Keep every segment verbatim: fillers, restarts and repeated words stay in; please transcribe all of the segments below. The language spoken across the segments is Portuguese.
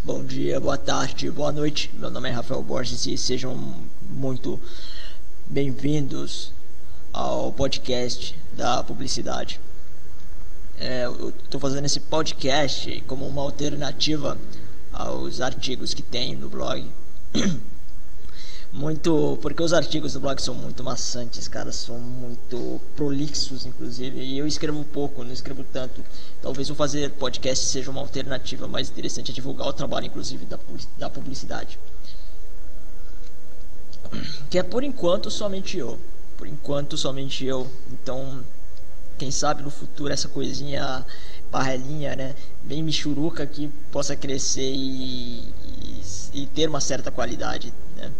Bom dia, boa tarde, boa noite. Meu nome é Rafael Borges e sejam muito bem-vindos ao podcast da publicidade. É, eu estou fazendo esse podcast como uma alternativa aos artigos que tem no blog. Muito, porque os artigos do blog são muito maçantes, cara, são muito prolixos, inclusive, e eu escrevo pouco, não escrevo tanto. Talvez eu fazer podcast seja uma alternativa mais interessante a divulgar o trabalho, inclusive, da, da publicidade. Que é, por enquanto, somente eu. Por enquanto, somente eu. Então, quem sabe no futuro essa coisinha parrelinha, né, bem michuruca, que possa crescer e, e, e ter uma certa qualidade, né.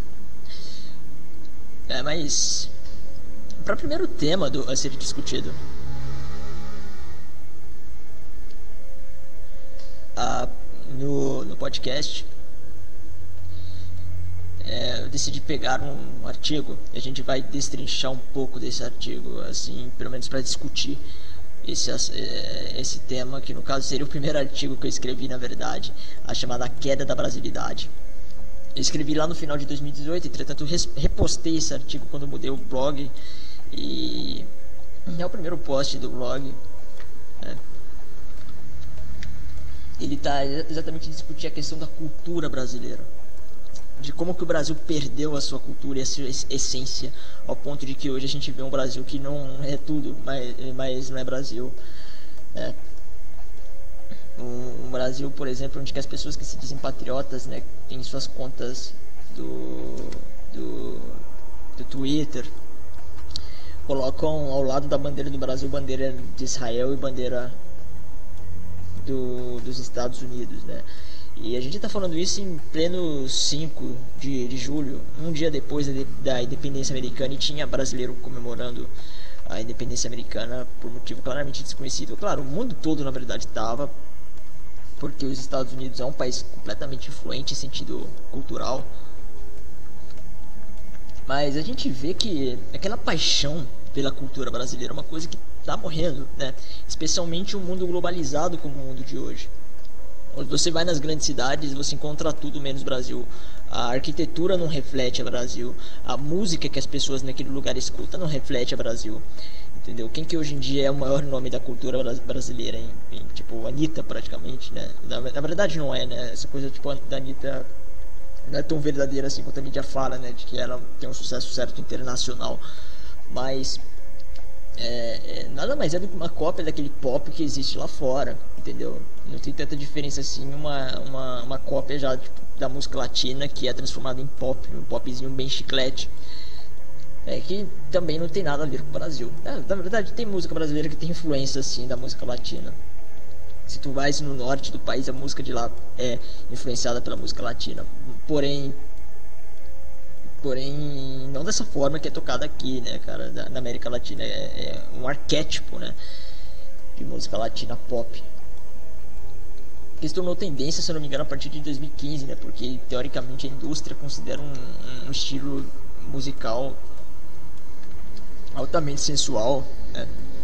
É, mas para o primeiro tema do, a ser discutido, ah, no, no podcast, é, eu decidi pegar um artigo e a gente vai destrinchar um pouco desse artigo, assim, pelo menos para discutir esse, esse tema, que no caso seria o primeiro artigo que eu escrevi, na verdade, a chamada Queda da Brasilidade. Eu escrevi lá no final de dois mil e dezoito, entretanto repostei esse artigo quando mudei o blog. E é o primeiro post do blog, né? Ele está exatamente discutindo a questão da cultura brasileira, de como que o Brasil perdeu a sua cultura e a sua essência, ao ponto de que hoje a gente vê um Brasil que não é tudo, mas, mas não é Brasil, né? Um Brasil, por exemplo, onde que as pessoas que se dizem patriotas, né, têm suas contas do, do, do Twitter, colocam ao lado da bandeira do Brasil bandeira de Israel e bandeira do, dos Estados Unidos, né? E a gente está falando isso em pleno cinco de, de julho, um dia depois da, da independência americana, e tinha brasileiro comemorando a independência americana por motivo claramente desconhecido. Claro, o mundo todo na verdade estava, porque os Estados Unidos é um país completamente influente em sentido cultural. Mas a gente vê que aquela paixão pela cultura brasileira é uma coisa que está morrendo, né? Especialmente um mundo globalizado como o mundo de hoje. Quando você vai nas grandes cidades, você encontra tudo menos Brasil. A arquitetura não reflete a Brasil. A música que as pessoas naquele lugar escutam não reflete a Brasil. Entendeu? Quem que hoje em dia é o maior nome da cultura brasileira, hein? Tipo, a Anitta, praticamente, né? Na, na verdade não é, né? Essa coisa, tipo, da Anitta não é tão verdadeira assim quanto a mídia fala, né? De que ela tem um sucesso certo internacional. Mas é, é, nada mais é do que uma cópia daquele pop que existe lá fora, entendeu? Não tem tanta diferença assim, uma, uma, uma cópia já, tipo, da música latina, que é transformada em pop, um popzinho bem chiclete. É que também não tem nada a ver com o Brasil. É, na verdade, tem música brasileira que tem influência assim da música latina. Se tu vais no norte do país, a música de lá é influenciada pela música latina. Porém, porém não dessa forma que é tocada aqui, né, cara? Na América Latina é, é um arquétipo, né, de música latina pop, que se tornou tendência, se eu não me engano, a partir de dois mil e quinze, né? Porque teoricamente a indústria considera um, um estilo musical altamente sensual, né?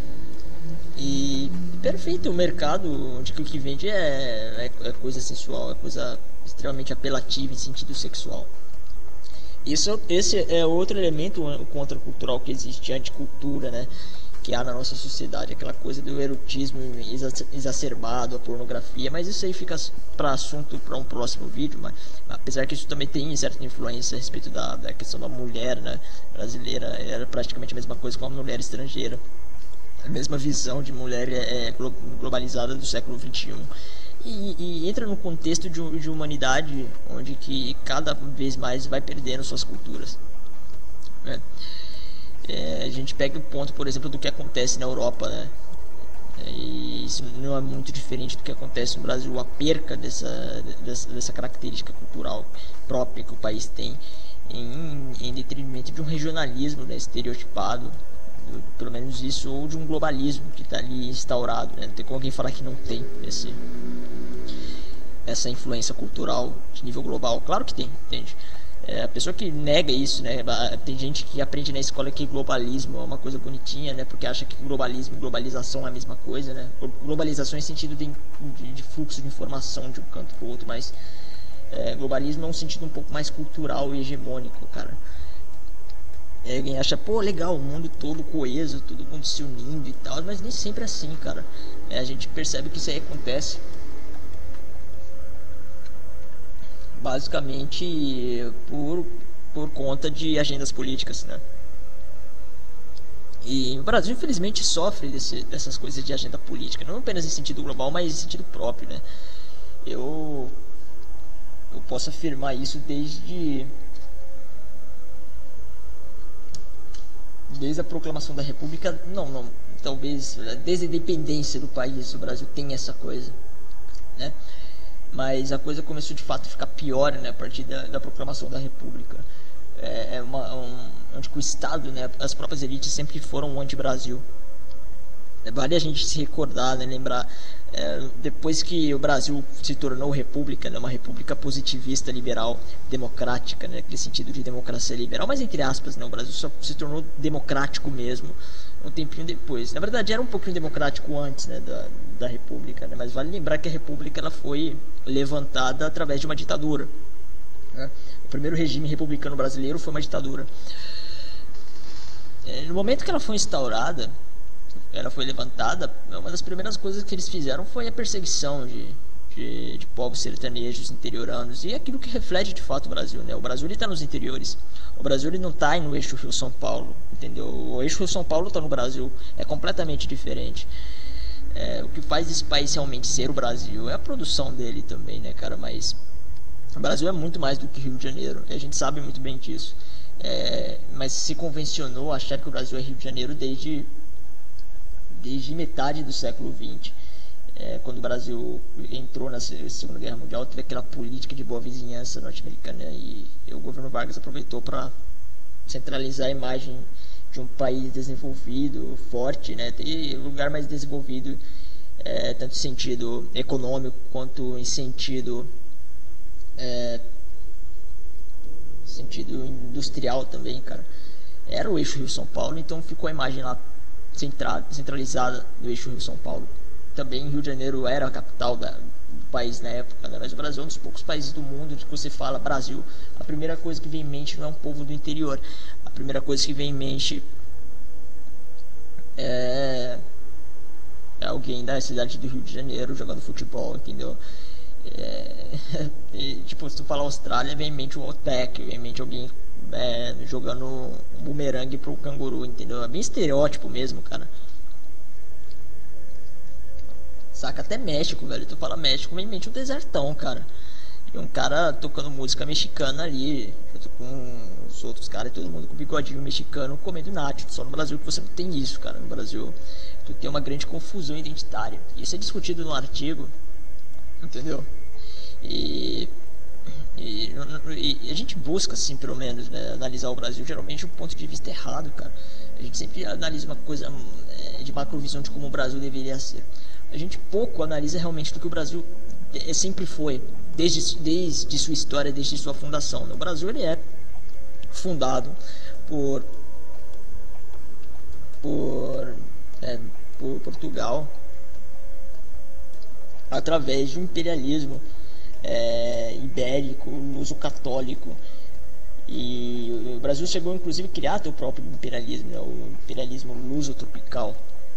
E perfeito, o mercado onde o que vende é, é, é coisa sensual, é coisa extremamente apelativa em sentido sexual. Isso, esse é outro elemento contracultural que existe, anticultura, né, que há na nossa sociedade, aquela coisa do erotismo exacerbado, a pornografia. Mas isso aí fica para assunto para um próximo vídeo. Mas apesar que isso também tem certa influência a respeito da, da questão da mulher, né, brasileira, era praticamente a mesma coisa com a mulher estrangeira, a mesma visão de mulher é, é globalizada do século vinte e um. E, e entra no contexto de, de humanidade onde que cada vez mais vai perdendo suas culturas, né? É, a gente pega o ponto, por exemplo, do que acontece na Europa, né? E isso não é muito diferente do que acontece no Brasil, a perca dessa, dessa, dessa característica cultural própria que o país tem em, em detrimento de um regionalismo, né, estereotipado, pelo menos isso, ou de um globalismo que está ali instaurado, né? Não tem como alguém falar que não tem esse, essa influência cultural de nível global. Claro que tem, entende? É, a pessoa que nega isso, né? Tem gente que aprende na escola que globalismo é uma coisa bonitinha, né? Porque acha que globalismo e globalização é a mesma coisa, né? Globalização em sentido de, de, de fluxo de informação de um canto para o outro, mas é, globalismo é um sentido um pouco mais cultural e hegemônico, cara. É, alguém acha, pô, legal, o mundo todo coeso, todo mundo se unindo e tal, mas nem sempre é assim, cara. É, a gente percebe que isso aí acontece basicamente por, por conta de agendas políticas, né? E o Brasil infelizmente sofre desse, dessas coisas de agenda política, não apenas em sentido global, mas em sentido próprio, né? Eu, eu posso afirmar isso desde desde a proclamação da República, não, não, talvez desde a independência do país o Brasil tem essa coisa, né? Mas a coisa começou de fato a ficar pior, né, a partir da, da proclamação da República. É, é uma, um, onde o Estado, né, as próprias elites sempre foram anti-Brasil. Vale a gente se recordar, né, lembrar, é, depois que o Brasil se tornou república, né, uma república positivista, liberal, democrática, né, aquele sentido de democracia liberal, mas entre aspas, né, o Brasil só se tornou democrático mesmo um tempinho depois. Na verdade era um pouquinho democrático antes, né, da, da república, né, mas vale lembrar que a república ela foi levantada através de uma ditadura, né? O primeiro regime republicano brasileiro foi uma ditadura. É, no momento que ela foi instaurada, ela foi levantada, uma das primeiras coisas que eles fizeram foi a perseguição de, de, de povos sertanejos interioranos, e é aquilo que reflete de fato o Brasil, né? O Brasil está nos interiores, o Brasil ele não está no eixo Rio-São Paulo, entendeu? O eixo Rio-São Paulo está no Brasil, é completamente diferente. É, o que faz esse país realmente ser o Brasil é a produção dele também, né, cara? Mas o Brasil é muito mais do que Rio de Janeiro, e a gente sabe muito bem disso. É, mas se convencionou achar que o Brasil é Rio de Janeiro desde desde metade do século vinte, é, quando o Brasil entrou na Segunda Guerra Mundial, teve aquela política de boa vizinhança norte-americana, e, e o governo Vargas aproveitou para centralizar a imagem de um país desenvolvido, forte, né, e um lugar mais desenvolvido, é, tanto em sentido econômico quanto em sentido é, sentido industrial também, cara. Era o eixo Rio-São Paulo, então ficou a imagem lá centralizada do eixo Rio-São Paulo. Também Rio de Janeiro era a capital da, do país na época, né? Mas o Brasil é um dos poucos países do mundo que você fala Brasil, a primeira coisa que vem em mente não é um povo do interior, a primeira coisa que vem em mente é, é alguém da cidade do Rio de Janeiro jogando futebol, entendeu? É, e, tipo, se tu falar Austrália, vem em mente o Outback, vem em mente alguém É, jogando um bumerangue pro canguru, entendeu? É bem estereótipo mesmo, cara. Saca? Até México, velho. Tu fala México, vem em mente um desertão, cara. E um cara tocando música mexicana ali, junto com os outros caras, todo mundo com bigodinho mexicano, comendo nacho. Só no Brasil que você não tem isso, cara. No Brasil tu tem uma grande confusão identitária. Isso é discutido no artigo, entendeu? E... E, e, e a gente busca, assim, pelo menos, né, analisar o Brasil geralmente de um ponto de vista errado, cara. A gente sempre analisa uma coisa é, de macrovisão de como o Brasil deveria ser. A gente pouco analisa realmente do que o Brasil é, sempre foi, desde, desde sua história, desde sua fundação. O Brasil ele é fundado por, por, é, por Portugal através de um imperialismo É, ibérico, luso-católico, e o Brasil chegou inclusive a criar seu próprio imperialismo, né, o imperialismo luso-tropical.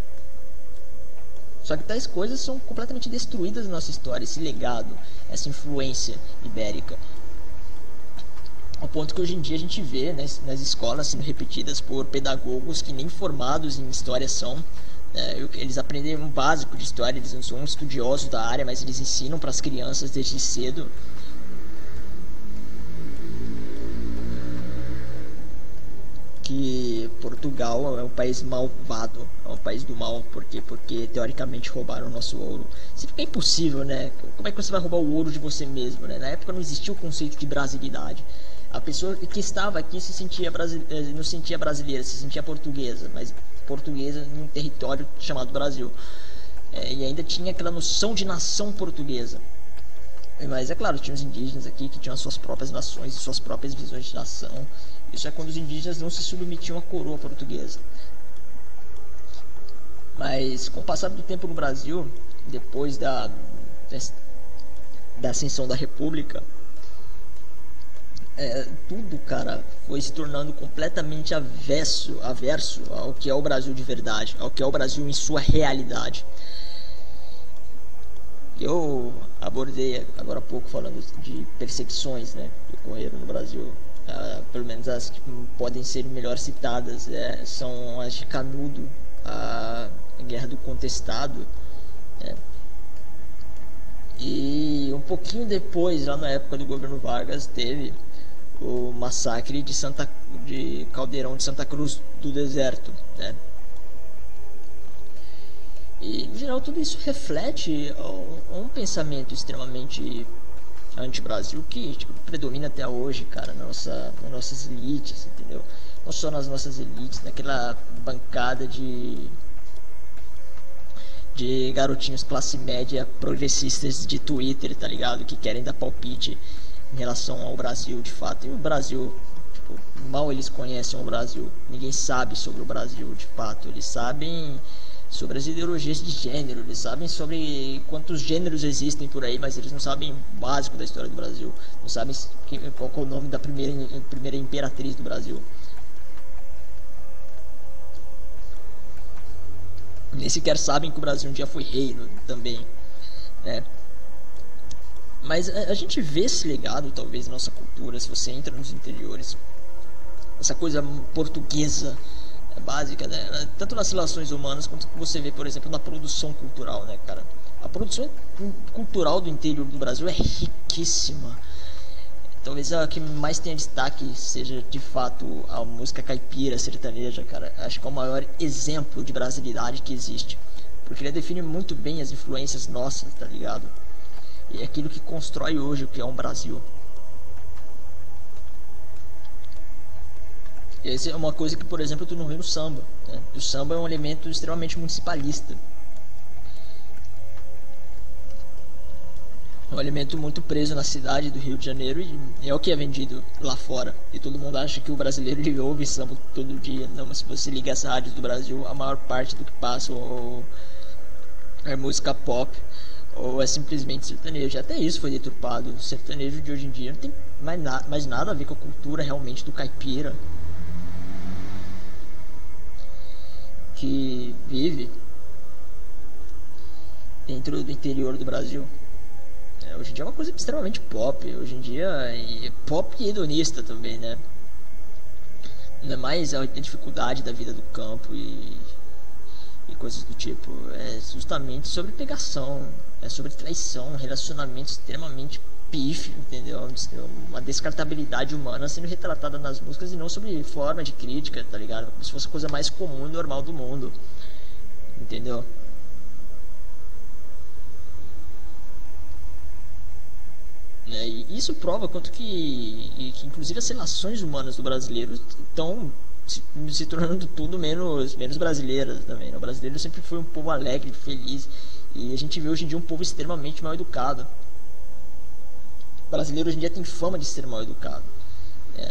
Só que tais coisas são completamente destruídas na nossa história, esse legado, essa influência ibérica, ao ponto que hoje em dia a gente vê, né, nas escolas sendo repetidas por pedagogos que nem formados em história são. É, eles aprendem um básico de história, eles não são estudiosos da área, mas eles ensinam para as crianças desde cedo que Portugal é um país malvado, é um país do mal, porque porque teoricamente roubaram o nosso ouro. Isso fica impossível, né? Como é que você vai roubar o ouro de você mesmo, né? Na época não existia o conceito de brasilidade. A pessoa que estava aqui se sentia brasileira, não se sentia brasileira, se sentia portuguesa, mas portuguesa em um território chamado Brasil. É, e ainda tinha aquela noção de nação portuguesa. Mas é claro, tinha os indígenas aqui que tinham as suas próprias nações e suas próprias visões de nação. Isso é quando os indígenas não se submetiam à coroa portuguesa. Mas com o passar do tempo no Brasil, depois da, da ascensão da República, é, tudo, cara, foi se tornando completamente avesso, averso ao que é o Brasil de verdade, ao que é o Brasil em sua realidade. Eu abordei agora há pouco falando de perseguições, né, que ocorreram no Brasil. Uh, pelo menos as que podem ser melhor citadas é, são as de Canudo, a Guerra do Contestado, né? E um pouquinho depois, lá na época do governo Vargas, teve o massacre de, Santa, de Caldeirão de Santa Cruz do Deserto, né? E, no geral, tudo isso reflete um, um pensamento extremamente anti-Brasil que tipo, predomina até hoje, cara, na nossa, nas nossas elites, entendeu? Não só nas nossas elites, naquela bancada de de garotinhos classe média progressistas de Twitter, tá ligado? Que querem dar palpite em relação ao Brasil, de fato. E o Brasil, tipo, mal eles conhecem o Brasil. Ninguém sabe sobre o Brasil, de fato. Eles sabem sobre as ideologias de gênero, eles sabem sobre quantos gêneros existem por aí, mas eles não sabem o básico da história do Brasil. Não sabem qual é o nome da primeira, primeira imperatriz do Brasil. Nem sequer sabem que o Brasil um dia foi reino também, né? Mas a, a gente vê esse legado, talvez, na nossa cultura, se você entra nos interiores. Essa coisa portuguesa, básica, né? Tanto nas relações humanas, quanto que você vê, por exemplo, na produção cultural, né, cara? A produção cultural do interior do Brasil é riquíssima. Talvez a que mais tenha destaque seja, de fato, a música caipira, sertaneja, cara. Acho que é o maior exemplo de brasilidade que existe. Porque ele define muito bem as influências nossas, tá ligado? E é aquilo que constrói hoje o que é um Brasil. E essa é uma coisa que, por exemplo, tu não vê no samba, né? O samba é um elemento extremamente municipalista. Um elemento muito preso na cidade do Rio de Janeiro e é o que é vendido lá fora. E todo mundo acha que o brasileiro ele ouve samba todo dia. Não, mas se você liga as rádios do Brasil, a maior parte do que passa ou é música pop ou é simplesmente sertanejo. Até isso foi deturpado. O sertanejo de hoje em dia não tem mais, na mais nada a ver com a cultura realmente do caipira que vive dentro do interior do Brasil. É, hoje em dia é uma coisa extremamente pop. Hoje em dia é pop e hedonista também, né? Não é mais a dificuldade da vida do campo e, e coisas do tipo. É justamente sobre pegação, é sobre traição, um relacionamento extremamente pífio, entendeu? Uma descartabilidade humana sendo retratada nas músicas e não sobre forma de crítica, tá ligado? Como se fosse a coisa mais comum e normal do mundo, entendeu? É, e isso prova quanto que, que inclusive as relações humanas do brasileiro estão se, se tornando tudo menos, menos brasileiras também, né? O brasileiro sempre foi um povo alegre, feliz, e a gente vê hoje em dia um povo extremamente mal educado. O brasileiro hoje em dia tem fama de ser mal educado. É.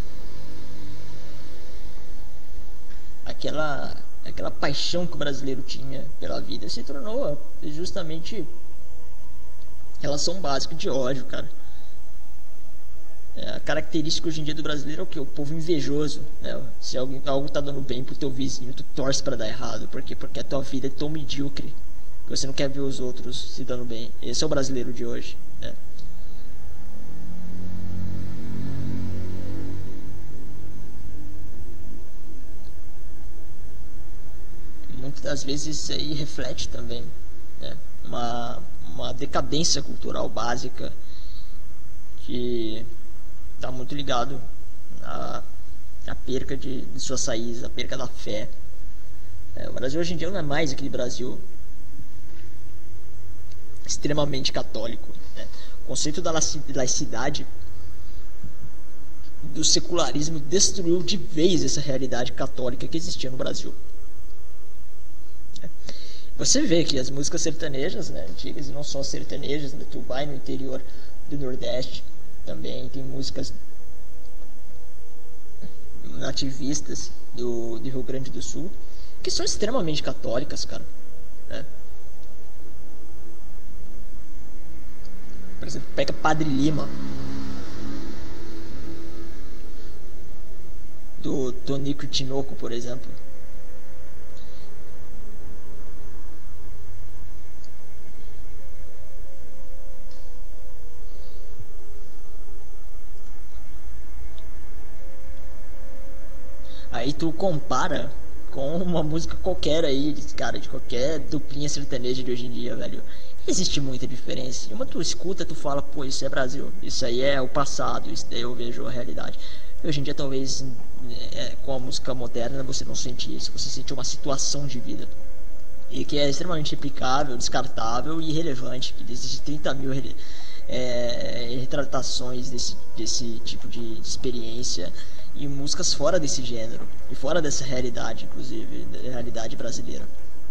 Aquela, aquela paixão que o brasileiro tinha pela vida se tornou justamente relação básica de ódio, cara. É, a característica hoje em dia do brasileiro é o que? O povo invejoso, né? Se alguém, algo tá dando bem pro teu vizinho, tu torce pra dar errado. Por quê? Porque a tua vida é tão medíocre que você não quer ver os outros se dando bem. Esse é o brasileiro de hoje, né? Muitas das vezes isso aí reflete também, né? Uma uma decadência cultural básica que está muito ligado à, à perca de, de suas raízes, à perca da fé. É, o Brasil hoje em dia não é mais aquele Brasil extremamente católico, né? O conceito da laicidade, do secularismo, destruiu de vez essa realidade católica que existia no Brasil. Você vê que as músicas sertanejas, né, antigas e não só sertanejas, né, tu vai no interior do Nordeste, também tem músicas nativistas do, do Rio Grande do Sul que são extremamente católicas, cara, né? Por exemplo, pega Padre Lima, do Tonico Tinoco, por exemplo. Aí tu compara com uma música qualquer aí, cara, de qualquer duplinha sertaneja de hoje em dia, velho. Existe muita diferença. Uma tu escuta, tu fala, pô, isso é Brasil, isso aí é o passado, isso daí eu vejo a realidade. E hoje em dia, talvez, é, com a música moderna, você não sente isso, você sente uma situação de vida. E que é extremamente replicável, descartável e irrelevante. Que existem trinta mil é, retratações desse, desse tipo de, de experiência e músicas fora desse gênero e fora dessa realidade, inclusive, da realidade brasileira.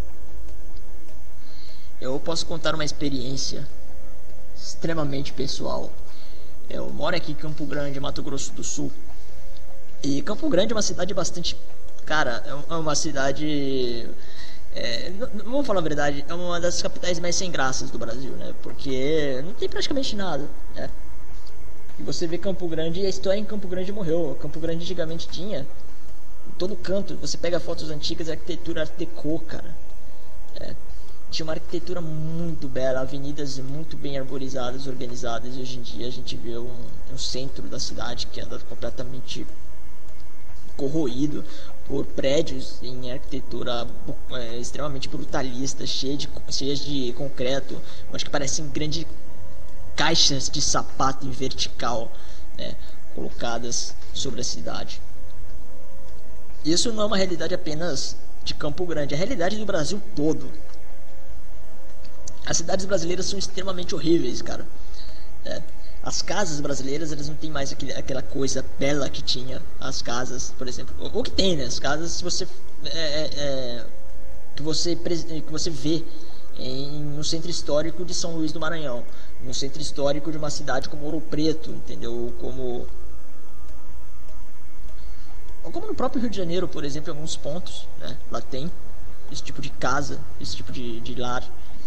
Eu posso contar uma experiência extremamente pessoal. Eu moro aqui em Campo Grande, Mato Grosso do Sul. E Campo Grande é uma cidade bastante... Cara, é uma cidade... É, não, não vou falar a verdade, é uma das capitais mais sem graças do Brasil, né? Porque não tem praticamente nada, né? E você vê Campo Grande e a história em Campo Grande morreu. Campo Grande antigamente tinha em todo canto. Você pega fotos antigas, a arquitetura Art Deco, cara. É, tinha uma arquitetura muito bela, avenidas muito bem arborizadas, organizadas. E hoje em dia a gente vê um, um centro da cidade que anda completamente corroído por prédios em arquitetura é, extremamente brutalista, cheia de, cheias de concreto, acho que parecem grandes caixas de sapato em vertical, né, colocadas sobre a cidade. Isso não é uma realidade apenas de Campo Grande, é a realidade do Brasil todo. As cidades brasileiras são extremamente horríveis, cara. É, as casas brasileiras, elas não tem mais aquele, aquela coisa bela que tinha as casas, por exemplo. Ou que tem, né? As casas, se você é, é, que você que você vê em, no centro histórico de São Luís do Maranhão, no centro histórico de uma cidade como Ouro Preto, entendeu? Como ou como no próprio Rio de Janeiro, por exemplo, em alguns pontos, né? Lá tem esse tipo de casa, esse tipo de, de lar,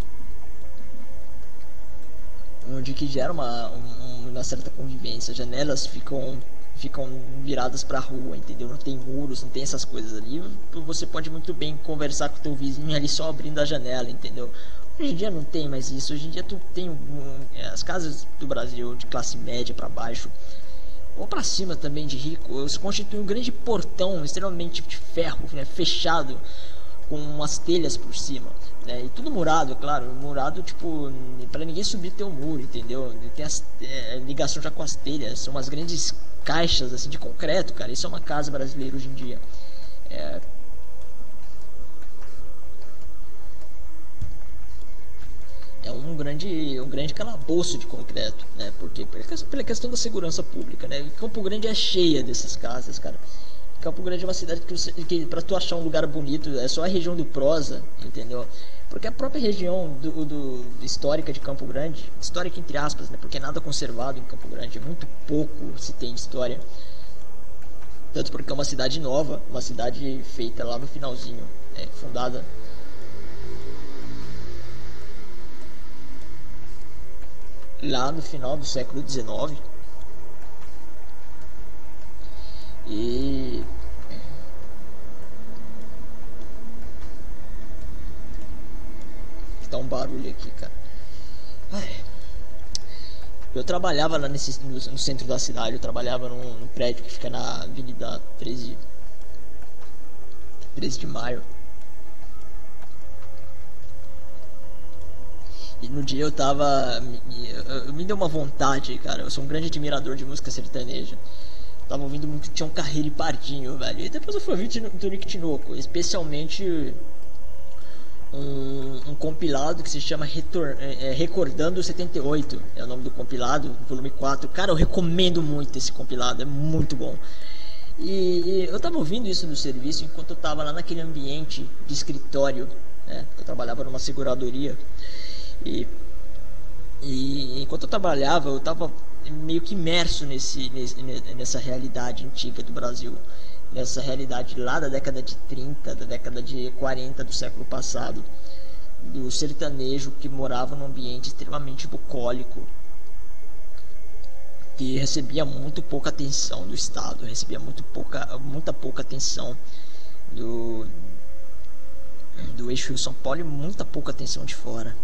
onde que gera uma, uma certa convivência. As janelas ficam ficam viradas para a rua, entendeu? Não tem muros, não tem essas coisas ali. Você pode muito bem conversar com o teu vizinho ali só abrindo a janela, entendeu? Hoje em dia não tem mais isso. Hoje em dia tu tem um, as casas do Brasil de classe média para baixo ou para cima também de rico, se constitui um grande portão extremamente de ferro, né, fechado, com umas telhas por cima, né, e tudo murado, é claro, murado tipo para ninguém subir teu muro, entendeu? Tem as é, ligação já com as telhas, são umas grandes caixas assim de concreto, cara. Isso é uma casa brasileira hoje em dia. É, é um grande, um grande calabouço de concreto, né? Porque pela questão da segurança pública, né? Campo Grande é cheia dessas casas, cara. Campo Grande é uma cidade que, você, que para tu achar um lugar bonito é só a região do Prosa, entendeu? Porque a própria região do, do, histórica de Campo Grande, histórica entre aspas, né? Porque é nada conservado em Campo Grande, é muito pouco se tem de história. Tanto porque é uma cidade nova, uma cidade feita lá no finalzinho, né? Fundada lá no final do século dezenove. E tá um barulho aqui, cara. Ai. Eu trabalhava lá nesse, no, no centro da cidade. Eu trabalhava num, num prédio que fica na Avenida treze de Maio. E no dia eu tava me, me, me deu uma vontade, cara. Eu sou um grande admirador de música sertaneja. Tava ouvindo muito Tião Carreiro e Pardinho, velho. E depois eu fui ouvir Tonico Tinoco, especialmente um, um compilado que se chama Retor é, Recordando setenta e oito. É o nome do compilado, volume quatro. Cara, eu recomendo muito esse compilado, é muito bom. E, e eu tava ouvindo isso no serviço enquanto eu tava lá naquele ambiente de escritório né? Eu trabalhava numa seguradoria e, e enquanto eu trabalhava, eu estava meio que imerso nesse, nesse, nessa realidade antiga do Brasil, nessa realidade lá da década de trinta, da década de quarenta do século passado, do sertanejo que morava num ambiente extremamente bucólico, que recebia muito pouca atenção do Estado, recebia muito pouca, muita pouca atenção do, do eixo Rio São Paulo e muita pouca atenção de fora.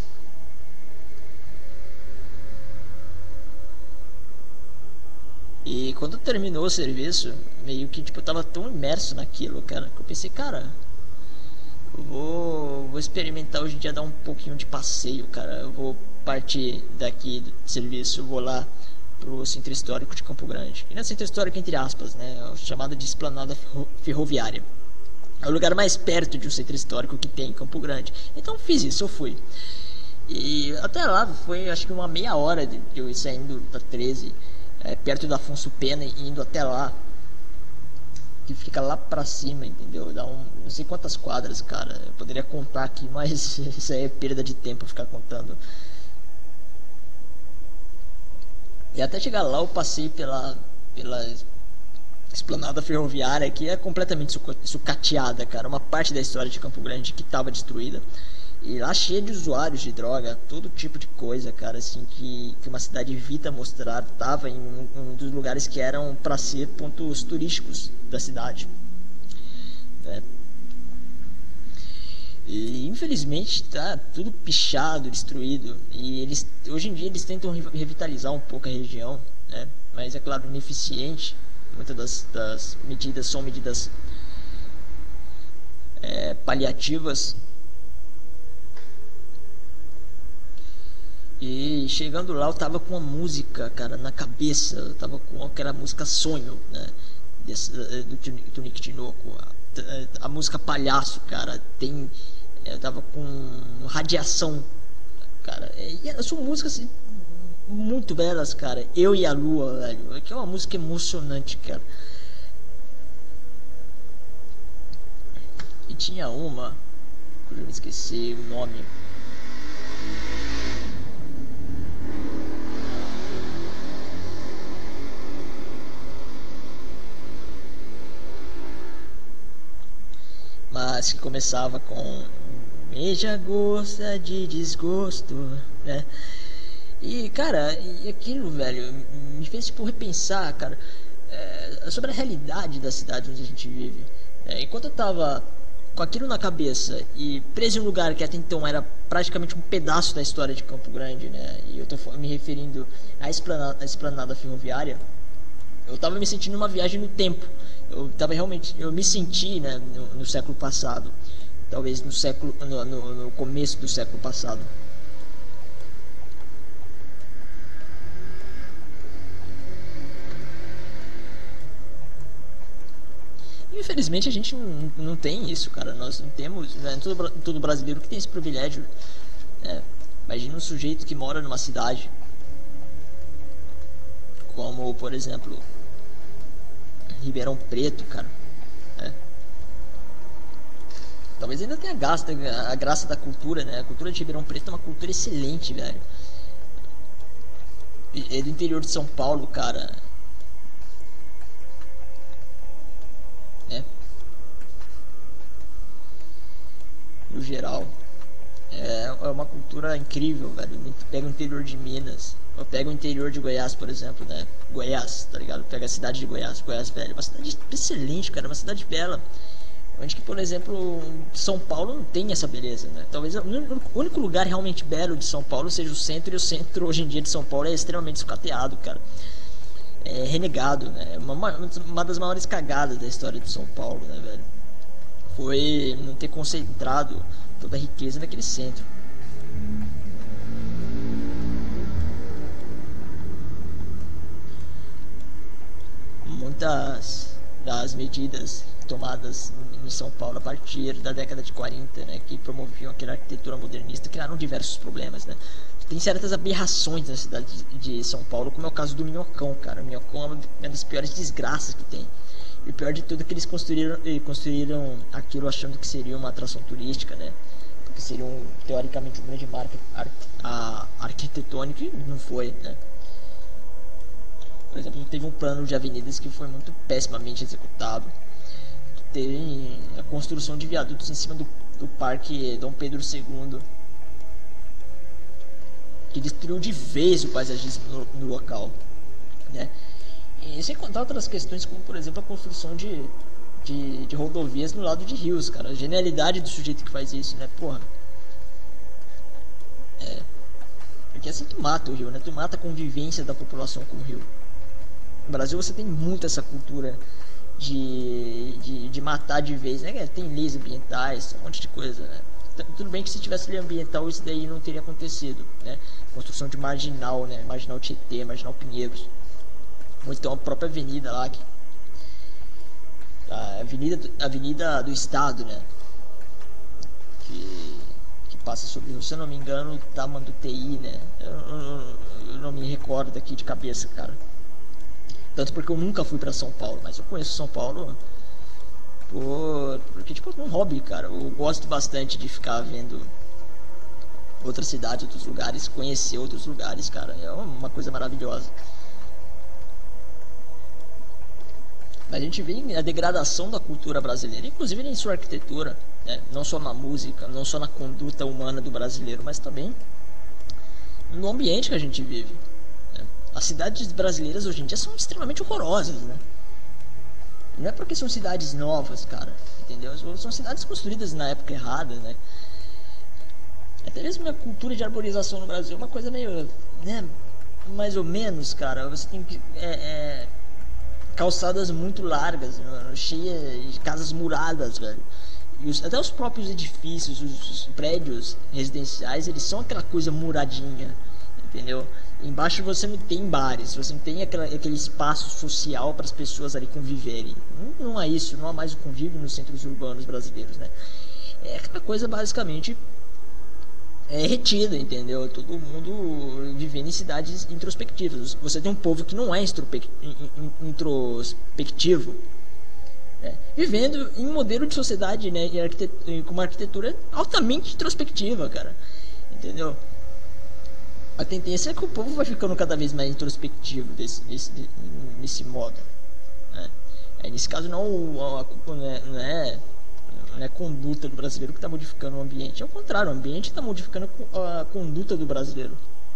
E quando terminou o serviço, meio que tipo, eu tava tão imerso naquilo, cara, que eu pensei, cara, eu vou, vou experimentar hoje em dia dar um pouquinho de passeio, cara. Eu vou partir daqui do serviço, eu vou lá pro Centro Histórico de Campo Grande. E não é Centro Histórico entre aspas, né? É chamado de Esplanada Ferroviária. É o lugar mais perto de um centro histórico que tem em Campo Grande. Então fiz isso, eu fui. E até lá foi acho que uma meia hora de eu ir saindo da treze, é, perto da Afonso Pena e indo até lá. Que fica lá pra cima, entendeu? Dá um, não sei quantas quadras, cara. Eu poderia contar aqui, mas isso aí é perda de tempo ficar contando. E até chegar lá eu passei pela, pela Esplanada Ferroviária, que é completamente sucateada, cara. Uma parte da história de Campo Grande que estava destruída. E lá cheia de usuários de droga, todo tipo de coisa, cara, assim, que, que uma cidade evita mostrar. Tava em um, um dos lugares que eram para ser pontos turísticos da cidade, né? E infelizmente tá tudo pichado, destruído. E eles, hoje em dia eles tentam revitalizar um pouco a região, né? Mas é claro, ineficiente. Muitas das, das medidas são medidas é, paliativas. E chegando lá eu tava com uma música, cara, na cabeça. Eu tava com aquela música Sonho, né? Desse, do Tunique Tinoco. A, a música Palhaço, cara, tem... Eu tava com radiação, cara. E são músicas muito belas, cara. Eu e a Lua, velho. Que é uma música emocionante, cara. E tinha uma... Eu me esqueci o nome... mas que começava com "Veja gosta de desgosto", né? E cara, e aquilo, velho, me fez tipo repensar, cara, é, sobre a realidade da cidade onde a gente vive. É, enquanto eu tava com aquilo na cabeça e preso em um lugar que até então era praticamente um pedaço da história de Campo Grande, né? E eu tô me referindo à esplanada, à esplanada ferroviária. Eu tava me sentindo uma viagem no tempo. Eu tava realmente, eu me senti, né, no, no século passado, talvez no século, no, no, no começo do século passado. Infelizmente a gente não, não tem isso, cara. Nós não temos, né, todo, todo brasileiro que tem esse privilégio. Né? Imagina um sujeito que mora numa cidade, como por exemplo Ribeirão Preto, cara, né? Talvez ainda tenha gasta, a graça da cultura, né? A cultura de Ribeirão Preto é uma cultura excelente, velho. É do interior de São Paulo, cara, né? No geral, é uma cultura incrível, velho. Pega o interior de Minas, eu pego o interior de Goiás, por exemplo, né? Goiás, tá ligado? Pega a cidade de Goiás, Goiás, velho. Uma cidade excelente, cara. Uma cidade bela. Onde que, por exemplo, São Paulo não tem essa beleza, né? Talvez o único lugar realmente belo de São Paulo seja o centro. E o centro, hoje em dia, de São Paulo é extremamente escateado, cara. É renegado, né? Uma, uma das maiores cagadas da história de São Paulo, né, velho? Foi não ter concentrado toda a riqueza naquele centro. Muitas das medidas tomadas em São Paulo a partir da década de quarenta, né, que promoviam aquela arquitetura modernista, criaram diversos problemas, né? Tem certas aberrações na cidade de São Paulo, como é o caso do Minhocão, cara. O Minhocão é uma das piores desgraças que tem. E o pior de tudo é que eles construíram, construíram aquilo achando que seria uma atração turística, né? Porque seria um, teoricamente um grande marco ar, a, arquitetônico, e não foi, né? Por exemplo, teve um plano de avenidas que foi muito pessimamente executado. Teve a construção de viadutos em cima do, do Parque Dom Pedro segundo, que destruiu de vez o paisagismo no, no local, né? E sem contar outras questões, como por exemplo a construção de, de, de rodovias no lado de rios, cara. A genialidade do sujeito que faz isso, né? Porra. É. Porque assim tu mata o rio, né? Tu mata a convivência da população com o rio. No Brasil você tem muito essa cultura de, de, de matar de vez, né? Tem leis ambientais, um monte de coisa, né? Tudo bem que se tivesse lei ambiental isso daí não teria acontecido, né? Construção de marginal, né? Marginal Tietê, marginal Pinheiros. Ou então a própria avenida lá, que, a avenida, avenida do Estado, né? Que, que passa sobre, se eu não me engano, Tamanduateí, né? Eu, eu, eu não me recordo aqui de cabeça, cara. Tanto porque eu nunca fui pra São Paulo, mas eu conheço São Paulo por, porque, tipo, é um hobby, cara. Eu gosto bastante de ficar vendo outras cidades, outros lugares, conhecer outros lugares, cara. É uma coisa maravilhosa. A gente vê a degradação da cultura brasileira, inclusive em sua arquitetura, né? Não só na música, não só na conduta humana do brasileiro, mas também no ambiente que a gente vive, né? As cidades brasileiras hoje em dia são extremamente horrorosas, né? Não é porque são cidades novas, cara, entendeu? São cidades construídas na época errada, né? Até mesmo a cultura de arborização no Brasil é uma coisa meio, né? Mais ou menos, cara. Você tem que... É, é... calçadas muito largas, mano, cheias de casas muradas, velho. E os, até os próprios edifícios, os, os prédios residenciais, eles são aquela coisa muradinha, entendeu? Embaixo você não tem bares, você não tem aquela, aquele espaço social para as pessoas ali conviverem. Não, não há isso, não há mais o convívio nos centros urbanos brasileiros, né? É aquela coisa basicamente é retida, entendeu? Todo mundo vivendo em cidades introspectivas. Você tem um povo que não é introspectivo, né? Vivendo em um modelo de sociedade, né? Com uma arquitetura altamente introspectiva, cara, entendeu? A tendência é que o povo vai ficando cada vez mais introspectivo desse, desse, desse modo, né? É, nesse caso não, a culpa não é, não é Não é a conduta do brasileiro que está modificando o ambiente. É o contrário, o ambiente está modificando a conduta do brasileiro.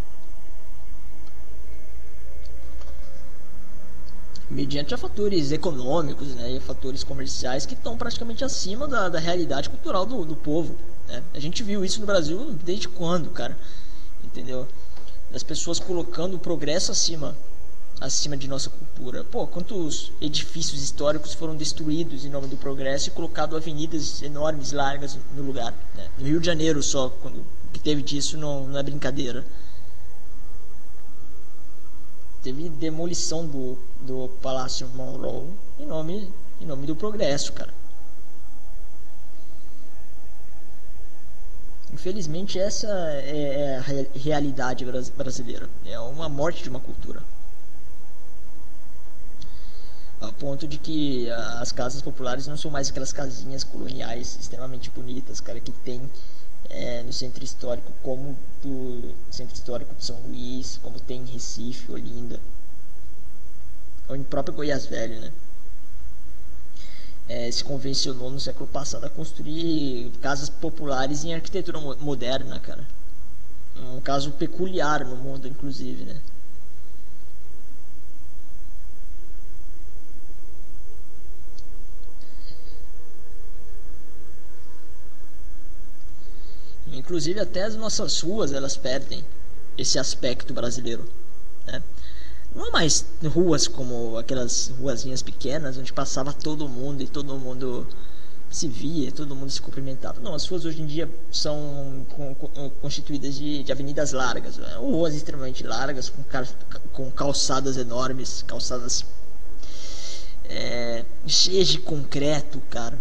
Mediante a fatores econômicos, né, e fatores comerciais que estão praticamente acima da, da realidade cultural do, do povo, né? A gente viu isso no Brasil desde quando, cara? Entendeu? As pessoas colocando o progresso acima acima de nossa cultura. Pô, quantos edifícios históricos foram destruídos em nome do progresso e colocado avenidas enormes, largas no lugar, né? No Rio de Janeiro só, quando que teve disso, não, não é brincadeira. Teve demolição do, do Palácio Monroe em nome, em nome do progresso, cara. Infelizmente essa é a realidade brasileira. É uma morte de uma cultura. A ponto de que as casas populares não são mais aquelas casinhas coloniais extremamente bonitas, cara, que tem é, no centro histórico, como do centro histórico de São Luís, como tem em Recife, Olinda, ou em próprio Goiás Velho, né? É, se convencionou no século passado a construir casas populares em arquitetura moderna, cara. Um caso peculiar no mundo, inclusive, né? Inclusive até as nossas ruas elas perdem esse aspecto brasileiro, né? Não há mais ruas como aquelas ruazinhas pequenas onde passava todo mundo e todo mundo se via, todo mundo se cumprimentava. Não, as ruas hoje em dia são constituídas de, de avenidas largas, né? Ou ruas extremamente largas com, com calçadas enormes, calçadas é, cheias de concreto, cara.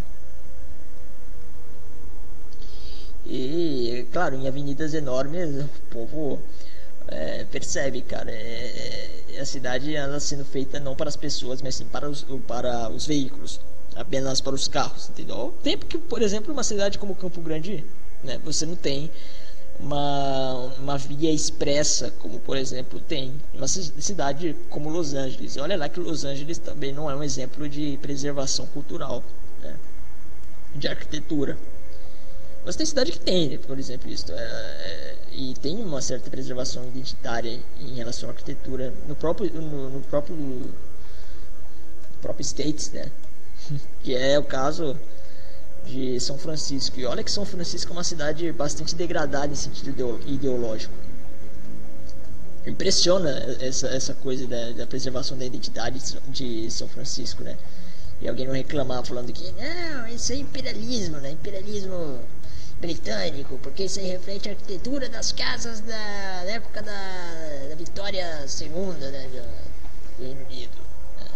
E, claro, em avenidas enormes, o povo É, percebe, cara, é, é- a cidade anda sendo feita não para as pessoas, mas sim para os, para os veículos, apenas para os carros, entendeu? Ao tempo que, por exemplo, uma cidade como Campo Grande, né, você não tem uma, uma via expressa, como por exemplo tem uma cidade como Los Angeles. E olha lá que Los Angeles também não é um exemplo de preservação cultural, né, de arquitetura. Mas tem cidade que tem, por exemplo, isso. É, é, e tem uma certa preservação identitária em relação à arquitetura no próprio, no, no próprio, no próprio States, né? Que é o caso de São Francisco. E olha que São Francisco é uma cidade bastante degradada em sentido ideológico. Impressiona essa, essa coisa da, da preservação da identidade de São Francisco, né? E alguém não reclamar falando que não, isso é imperialismo, né? Imperialismo britânico, porque isso aí reflete a arquitetura das casas da, da época da, da Vitória segunda, né, do Reino Unido. Né?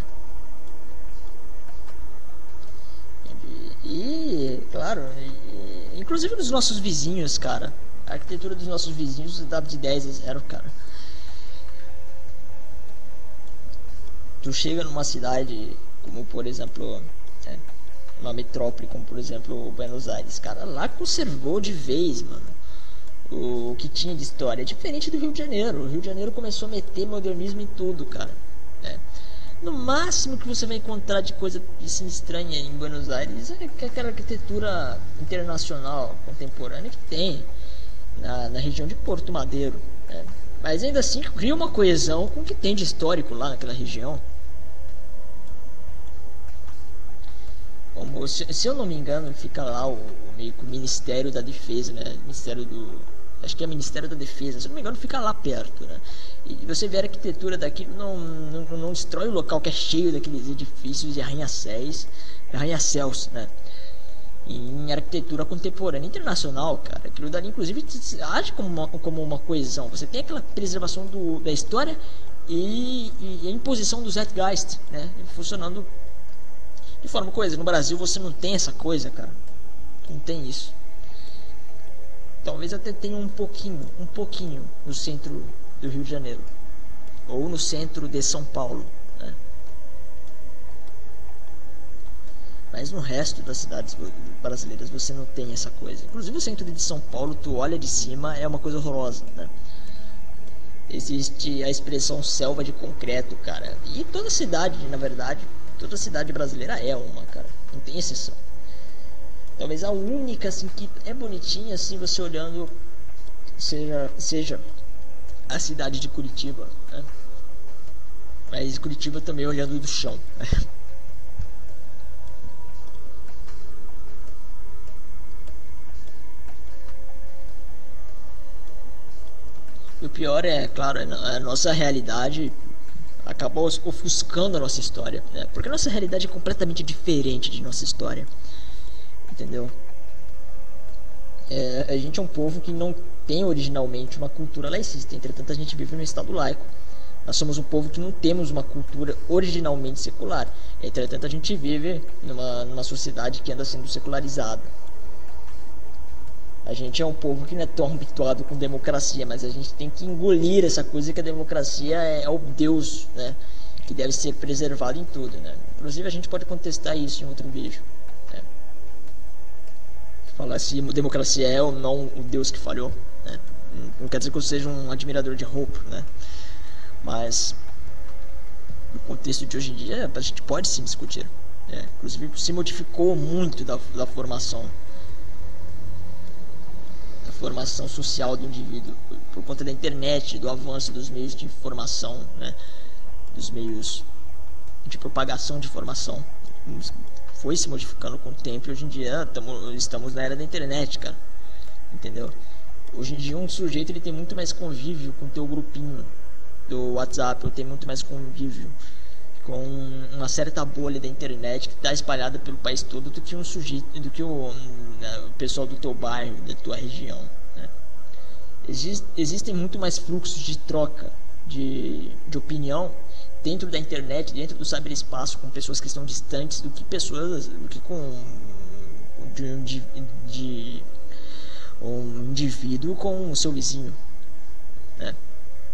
E, claro, e, inclusive dos nossos vizinhos, cara. A arquitetura dos nossos vizinhos dá de dez a zero, cara. Tu chega numa cidade como, por exemplo, é, uma metrópole como, por exemplo, Buenos Aires, cara, lá conservou de vez, mano, o que tinha de história. É diferente do Rio de Janeiro. O Rio de Janeiro começou a meter modernismo em tudo, cara. É. No máximo que você vai encontrar de coisa assim estranha em Buenos Aires é aquela arquitetura internacional contemporânea que tem na, na região de Porto Madeiro, né? Mas ainda assim cria uma coesão com o que tem de histórico lá naquela região. Como, se, se eu não me engano, fica lá o, o meio que o Ministério da Defesa, né? Ministério do, acho que é Ministério da Defesa, se eu não me engano, fica lá perto, né? E você vê a arquitetura daqui, não, não, não destrói o local que é cheio daqueles edifícios e arranha-céus, arranha-céus, né? Em arquitetura contemporânea internacional, cara, aquilo dali inclusive age como uma, como uma coesão. Você tem aquela preservação do, da história e, e a imposição do Zeitgeist, né, funcionando de forma coesa. No Brasil você não tem essa coisa, cara, não tem isso. Talvez até tenha um pouquinho, um pouquinho no centro do Rio de Janeiro ou no centro de São Paulo, né? Mas no resto das cidades brasileiras você não tem essa coisa. Inclusive o centro de São Paulo, tu olha de cima, é uma coisa horrorosa, né? Existe a expressão selva de concreto, cara. E toda cidade, na verdade, toda cidade brasileira é uma, cara. Não tem exceção. Talvez a única, assim, que é bonitinha, assim, você olhando, seja, seja a cidade de Curitiba, né? Mas Curitiba também olhando do chão, né? E o pior é, claro, a nossa realidade acabou ofuscando a nossa história, né? Porque a nossa realidade é completamente diferente de nossa história, entendeu? É, a gente é um povo que não tem originalmente uma cultura laicista, entretanto a gente vive num estado laico. Nós somos um povo que não temos uma cultura originalmente secular, entretanto a gente vive numa, numa sociedade que anda sendo secularizada. A gente é um povo que não é tão habituado com democracia, mas a gente tem que engolir essa coisa que a democracia é, é o Deus, né, que deve ser preservado em tudo, né? Inclusive a gente pode contestar isso em outro vídeo, né? Falar se democracia é ou não o Deus que falhou, né? Não quer dizer que eu seja um admirador de Hope, né? Mas no contexto de hoje em dia a gente pode sim discutir, né? Inclusive se modificou muito da, da formação formação social do indivíduo por conta da internet, do avanço dos meios de informação, né, dos meios de propagação de informação. Foi se modificando com o tempo e hoje em dia tamo, estamos na era da internet, cara, entendeu? Hoje em dia um sujeito ele tem muito mais convívio com o teu grupinho do WhatsApp, ou tem muito mais convívio com uma certa bolha da internet que está espalhada pelo país todo do que um sujeito, do que o, né, o pessoal do teu bairro, da tua região, né? Exist, existem muito mais fluxos de troca de, de opinião dentro da internet, dentro do cyberespaço, com pessoas que estão distantes do que pessoas, do que com de, de, de um indivíduo com o seu vizinho, né?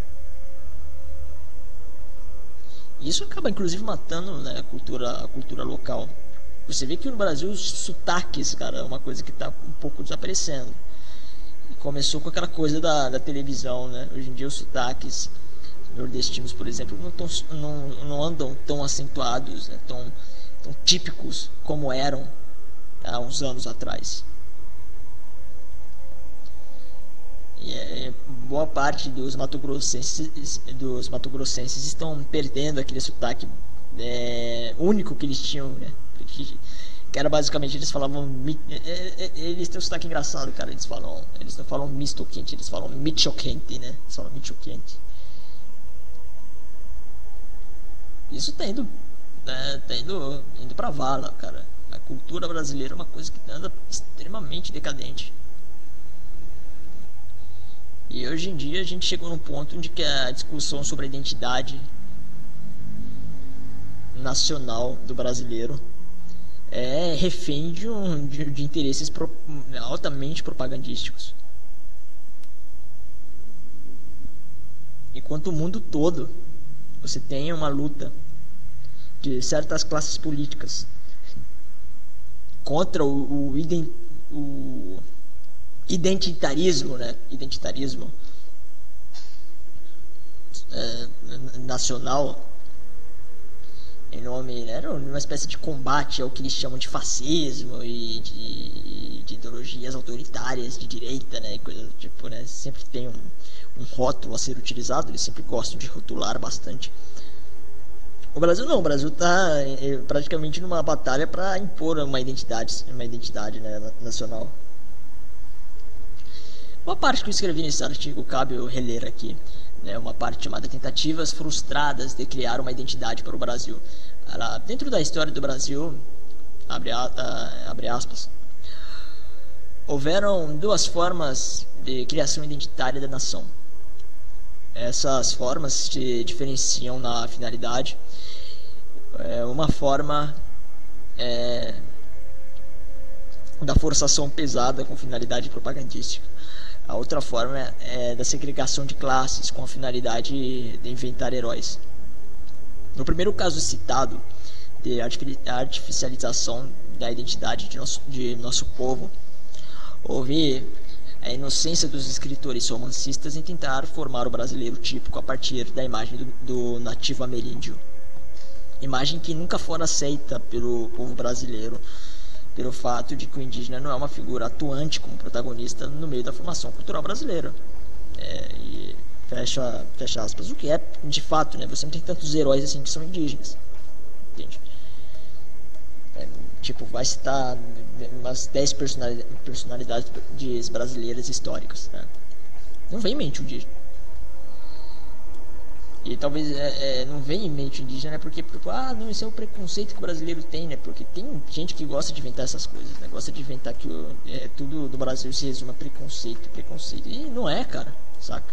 Isso acaba inclusive matando, né, a cultura, a cultura local. Você vê que no Brasil os sotaques, cara, é uma coisa que está um pouco desaparecendo. E começou com aquela coisa da, da televisão, né? Hoje em dia os sotaques nordestinos, por exemplo, não, tão, não, não andam tão acentuados, né? tão, tão típicos como eram há uns anos atrás. E é, boa parte dos matogrossenses, dos matogrossenses estão perdendo aquele sotaque é, único que eles tinham, né? Que, que era basicamente, eles falavam, eles têm um sotaque engraçado, cara, eles falam, eles não falam misto quente, eles falam micho quente, né? Eles falam micho quente. Isso tá indo, né, tá indo, indo pra vala, cara. A cultura brasileira é uma coisa que anda extremamente decadente. E hoje em dia a gente chegou num ponto onde que a discussão sobre a identidade nacional do brasileiro é refém de, um, de, de interesses pro, altamente propagandísticos. Enquanto o mundo todo você tem uma luta de certas classes políticas contra o, o, ident, o identitarismo, né? Identitarismo é, nacional, em nome, né, uma espécie de combate ao que eles chamam de fascismo e de, de ideologias autoritárias de direita, né, coisa do tipo, né, sempre tem um, um rótulo a ser utilizado, eles sempre gostam de rotular bastante. O Brasil não, o Brasil está praticamente numa batalha para impor uma identidade, uma identidade, né, nacional. Uma parte que eu escrevi nesse artigo cabe eu reler aqui, né, uma parte chamada Tentativas Frustradas de Criar uma Identidade para o Brasil. Ela, dentro da história do Brasil, abre, a, abre aspas, houveram duas formas de criação identitária da nação. Essas formas se diferenciam na finalidade. É, uma forma é, da forçação pesada com finalidade propagandística. A outra forma é da segregação de classes com a finalidade de inventar heróis. No primeiro caso citado, de artificialização da identidade de nosso, de nosso povo, houve a inocência dos escritores romancistas em tentar formar o brasileiro típico a partir da imagem do, do nativo ameríndio. Imagem que nunca fora aceita pelo povo brasileiro, pelo fato de que o indígena não é uma figura atuante como protagonista no meio da formação cultural brasileira. É, e fecha, fecha aspas, o que é de fato, né? Você não tem tantos heróis assim que são indígenas, entende? É, tipo, vai citar umas dez personalidades brasileiras históricas, né? Não vem em mente o indígena. E talvez é, é, não venha em mente o indígena, né? Porque, porque, ah, não, esse é o preconceito que o brasileiro tem, né? Porque tem gente que gosta de inventar essas coisas, né? Gosta de inventar que o, é, tudo do Brasil se resume a preconceito, preconceito. E não é, cara, saca?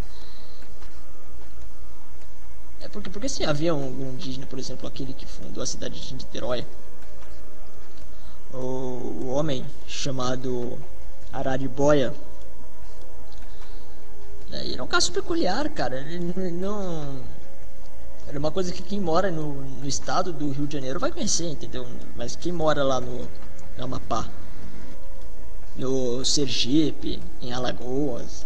É porque, porque se havia um, um indígena, por exemplo, aquele que fundou a cidade de Niterói, o, o homem chamado Araribóia, né? Ele é um caso peculiar, cara. Ele não... É uma coisa que quem mora no, no estado do Rio de Janeiro vai conhecer, entendeu? Mas quem mora lá no, no Amapá, no Sergipe, em Alagoas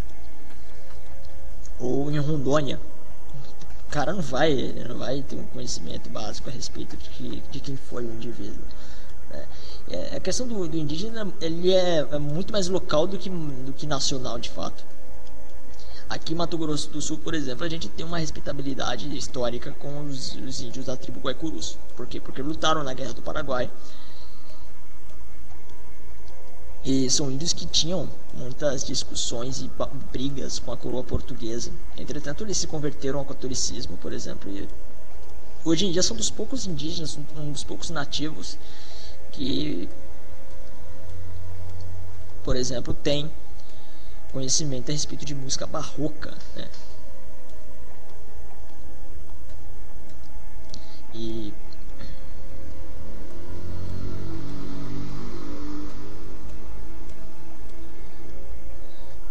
ou em Rondônia, o cara não vai, não vai ter um conhecimento básico a respeito de, que, de quem foi o indivíduo. É, a questão do, do indígena, ele é, é muito mais local do que, do que nacional, de fato. Aqui em Mato Grosso do Sul, por exemplo, a gente tem uma respeitabilidade histórica com os, os índios da tribo Guaicurus. Por quê? Porque lutaram na Guerra do Paraguai. E são índios que tinham muitas discussões e brigas com a coroa portuguesa. Entretanto, eles se converteram ao catolicismo, por exemplo. E hoje em dia são dos poucos indígenas, um dos poucos nativos que, por exemplo, tem conhecimento a respeito de música barroca, né? E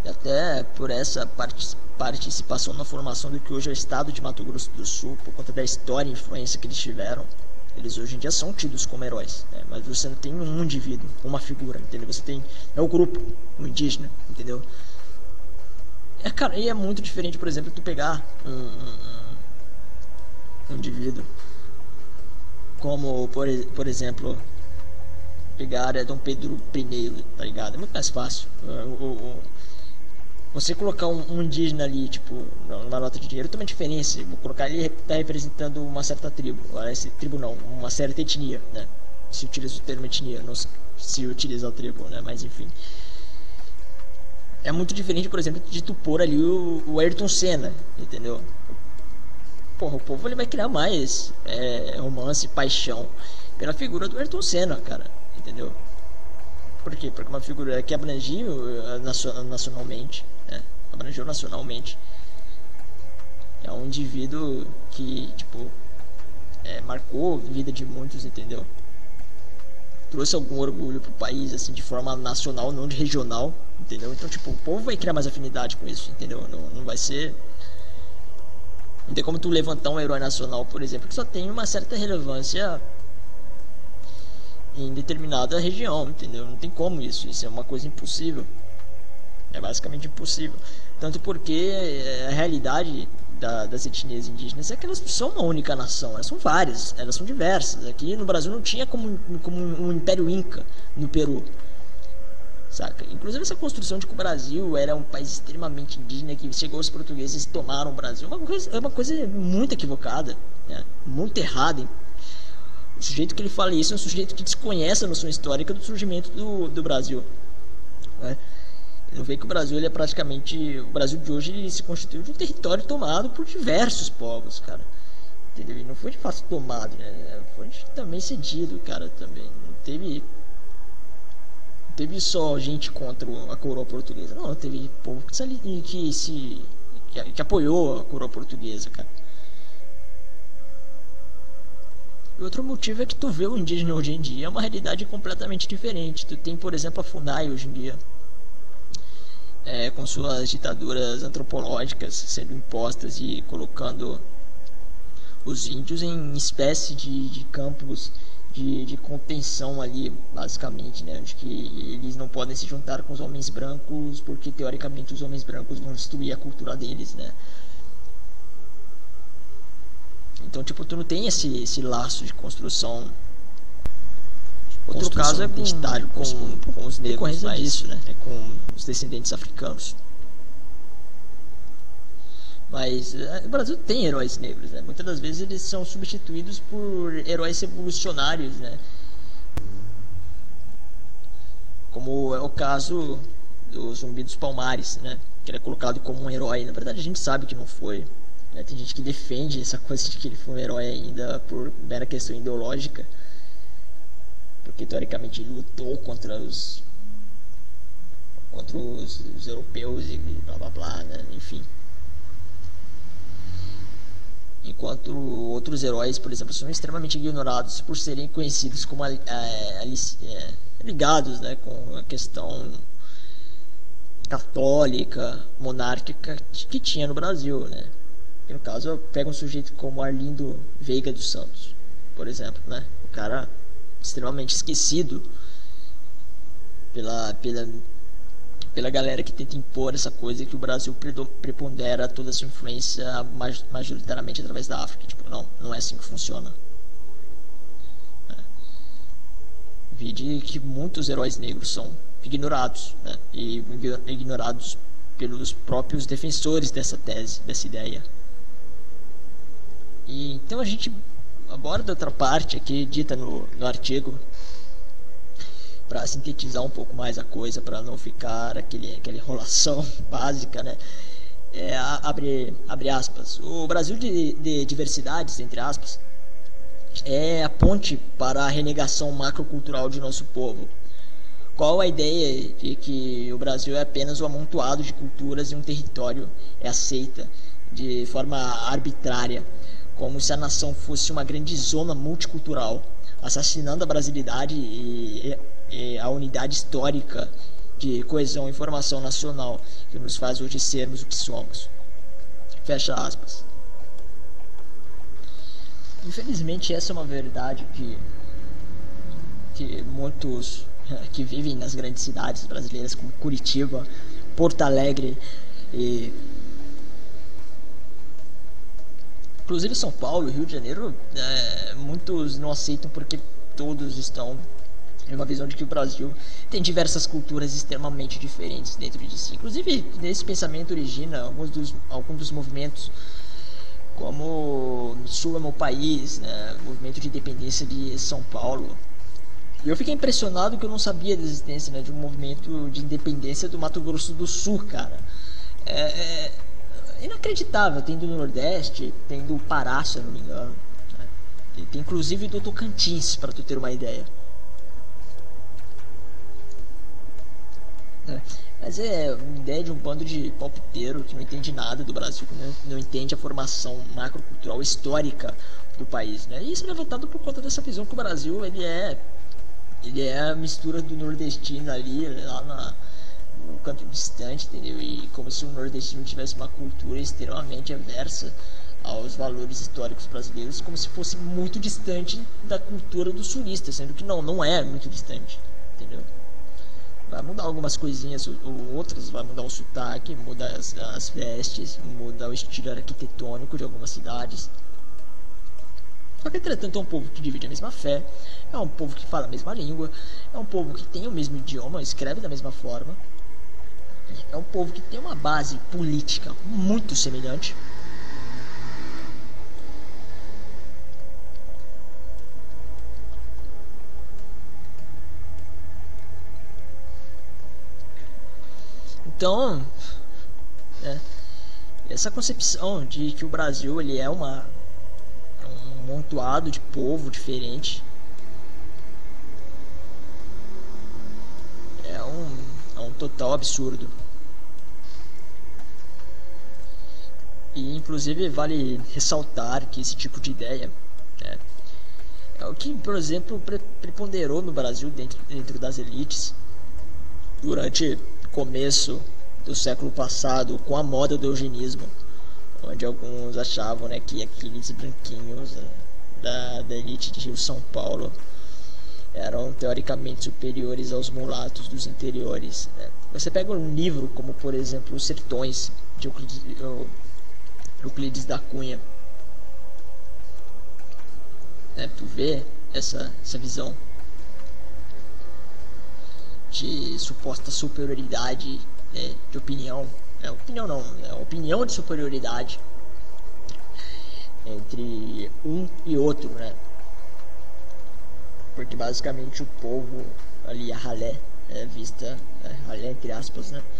Até por essa part participação na formação do que hoje é o estado de Mato Grosso do Sul, por conta da história e influência que eles tiveram, eles hoje em dia são tidos como heróis, né? Mas você não tem um indivíduo, uma figura, entendeu? Você tem, é o grupo, o indígena, entendeu? É, cara, e é muito diferente, por exemplo, tu pegar um, um, um indivíduo como, por, por exemplo, pegar a área Dom Pedro I, tá ligado? É muito mais fácil. O, o, você colocar um, um indígena ali, tipo, numa nota de dinheiro, tem uma diferença. Vou colocar ele tá representando uma certa tribo. Essa tribo não, uma certa etnia, né? Se utiliza o termo etnia, não se utiliza o tribo, né? Mas enfim. É muito diferente, por exemplo, de tu pôr ali o, o Ayrton Senna, entendeu? Porra, o povo ele vai criar mais é, romance, paixão pela figura do Ayrton Senna, cara, entendeu? Por quê? Porque uma figura que abrangiu nacionalmente, né? Abrangeu nacionalmente. É um indivíduo que, tipo, é, marcou a vida de muitos, entendeu? Trouxe algum orgulho pro país, assim, de forma nacional, não de regional, entendeu? Então, tipo, o povo vai criar mais afinidade com isso, entendeu? Não, não vai ser... Não tem como tu levantar um herói nacional, por exemplo, que só tem uma certa relevância em determinada região, entendeu? Não tem como isso, isso é uma coisa impossível. É basicamente impossível. Tanto porque a realidade da, das etnias indígenas é que elas não são uma única nação, elas são várias, elas são diversas. Aqui no Brasil não tinha como, como um Império Inca no Peru, saca? Inclusive essa construção de que o Brasil era um país extremamente indígena, que chegou os portugueses e tomaram o Brasil, é uma coisa, é uma coisa muito equivocada, né? Muito errada. O sujeito que ele fala isso é um sujeito que desconhece a noção histórica do surgimento do, do Brasil, né? Não vê que o Brasil ele é praticamente... O Brasil de hoje ele se constituiu de um território tomado por diversos povos, cara. Entendeu? E não foi de fato tomado, né? Foi também cedido, cara, também. Não teve... Não teve só gente contra a coroa portuguesa. Não, teve povo que se... Que, se, que, que apoiou a coroa portuguesa, cara. E outro motivo é que tu vê o indígena hoje em dia é uma realidade completamente diferente. Tu tem, por exemplo, a FUNAI hoje em dia, é, com suas ditaduras antropológicas sendo impostas e colocando os índios em espécie de, de campos de, de contenção ali, basicamente, né? De que eles não podem se juntar com os homens brancos porque teoricamente os homens brancos vão destruir a cultura deles, né? Então, tipo, tu não tem esse, esse laço de construção. Outro construção caso é identitário com, com, com, com os negros, mas disso, né? É com os descendentes africanos. Mas é, o Brasil tem heróis negros, né? Muitas das vezes eles são substituídos por heróis revolucionários, né? Como é o caso do Zumbi dos Palmares, né? Que ele é colocado como um herói. Na verdade, a gente sabe que não foi. Né? Tem gente que defende essa coisa de que ele foi um herói ainda por mera questão ideológica, porque teoricamente ele lutou contra os contra os, os europeus e blá blá blá, né? Enfim. Enquanto outros heróis, por exemplo, são extremamente ignorados por serem conhecidos como é, é, ligados, né, com a questão católica, monárquica que tinha no Brasil, né? No caso, pega um sujeito como Arlindo Veiga dos Santos, por exemplo, né? O cara extremamente esquecido pela, pela, pela galera que tenta impor essa coisa que o Brasil prepondera toda a sua influência majoritariamente através da África. Tipo, não, não é assim que funciona. É. Vide que muitos heróis negros são ignorados, né? E ignorados pelos próprios defensores dessa tese, dessa ideia. E então a gente aborda outra parte aqui dita no, no artigo para sintetizar um pouco mais a coisa, para não ficar aquele, aquela enrolação básica, né? É, abre, abre aspas. O Brasil de, de diversidades, entre aspas, é a ponte para a renegação macrocultural de nosso povo. Qual a ideia de que o Brasil é apenas um amontoado de culturas e um território é aceita de forma arbitrária, como se a nação fosse uma grande zona multicultural, assassinando a brasilidade e, e a unidade histórica de coesão e formação nacional que nos faz hoje sermos o que somos. Fecha aspas. Infelizmente essa é uma verdade que, que muitos que vivem nas grandes cidades brasileiras como Curitiba, Porto Alegre e inclusive São Paulo e Rio de Janeiro, é, muitos não aceitam porque todos estão em uma visão de que o Brasil tem diversas culturas extremamente diferentes dentro de si. Inclusive, nesse pensamento origina alguns dos, alguns dos movimentos, como Sul é meu país, né, movimento de independência de São Paulo. E eu fiquei impressionado que eu não sabia da existência, né, de um movimento de independência do Mato Grosso do Sul, cara. É, é inacreditável, tem do Nordeste, tem do Pará, se eu não me engano. Né? Tem inclusive do Tocantins, para tu ter uma ideia. É, mas é uma ideia de um bando de palpiteiro que não entende nada do Brasil, né? Não entende a formação macrocultural histórica do país, né? E isso é levantado por conta dessa visão que o Brasil ele é, ele é a mistura do nordestino ali, lá na, no canto distante, entendeu? E como se o nordestino tivesse uma cultura extremamente aversa aos valores históricos brasileiros, como se fosse muito distante da cultura do sulista, sendo que não, não é muito distante, entendeu? Vai mudar algumas coisinhas ou outras, vai mudar o sotaque, mudar as, as vestes, mudar o estilo arquitetônico de algumas cidades. Só que, entretanto, é um povo que divide a mesma fé, é um povo que fala a mesma língua, é um povo que tem o mesmo idioma, escreve da mesma forma, é um povo que tem uma base política muito semelhante. Então, é, essa concepção de que o Brasil ele é uma, um amontoado de povo diferente é um, é um total absurdo. E inclusive vale ressaltar que esse tipo de ideia é, é o que, por exemplo, preponderou no Brasil dentro, dentro das elites durante começo do século passado, com a moda do eugenismo, onde alguns achavam, né, que aqueles branquinhos, né, da, da elite de Rio São Paulo eram teoricamente superiores aos mulatos dos interiores, né. Você pega um livro como, por exemplo, Os Sertões, de Euclides, Euclides da Cunha, né, tu vê essa, essa visão de suposta superioridade, né, de opinião, é opinião não, é opinião de superioridade entre um e outro, né? Porque basicamente o povo ali, a ralé, é vista, é, ralé entre aspas, né?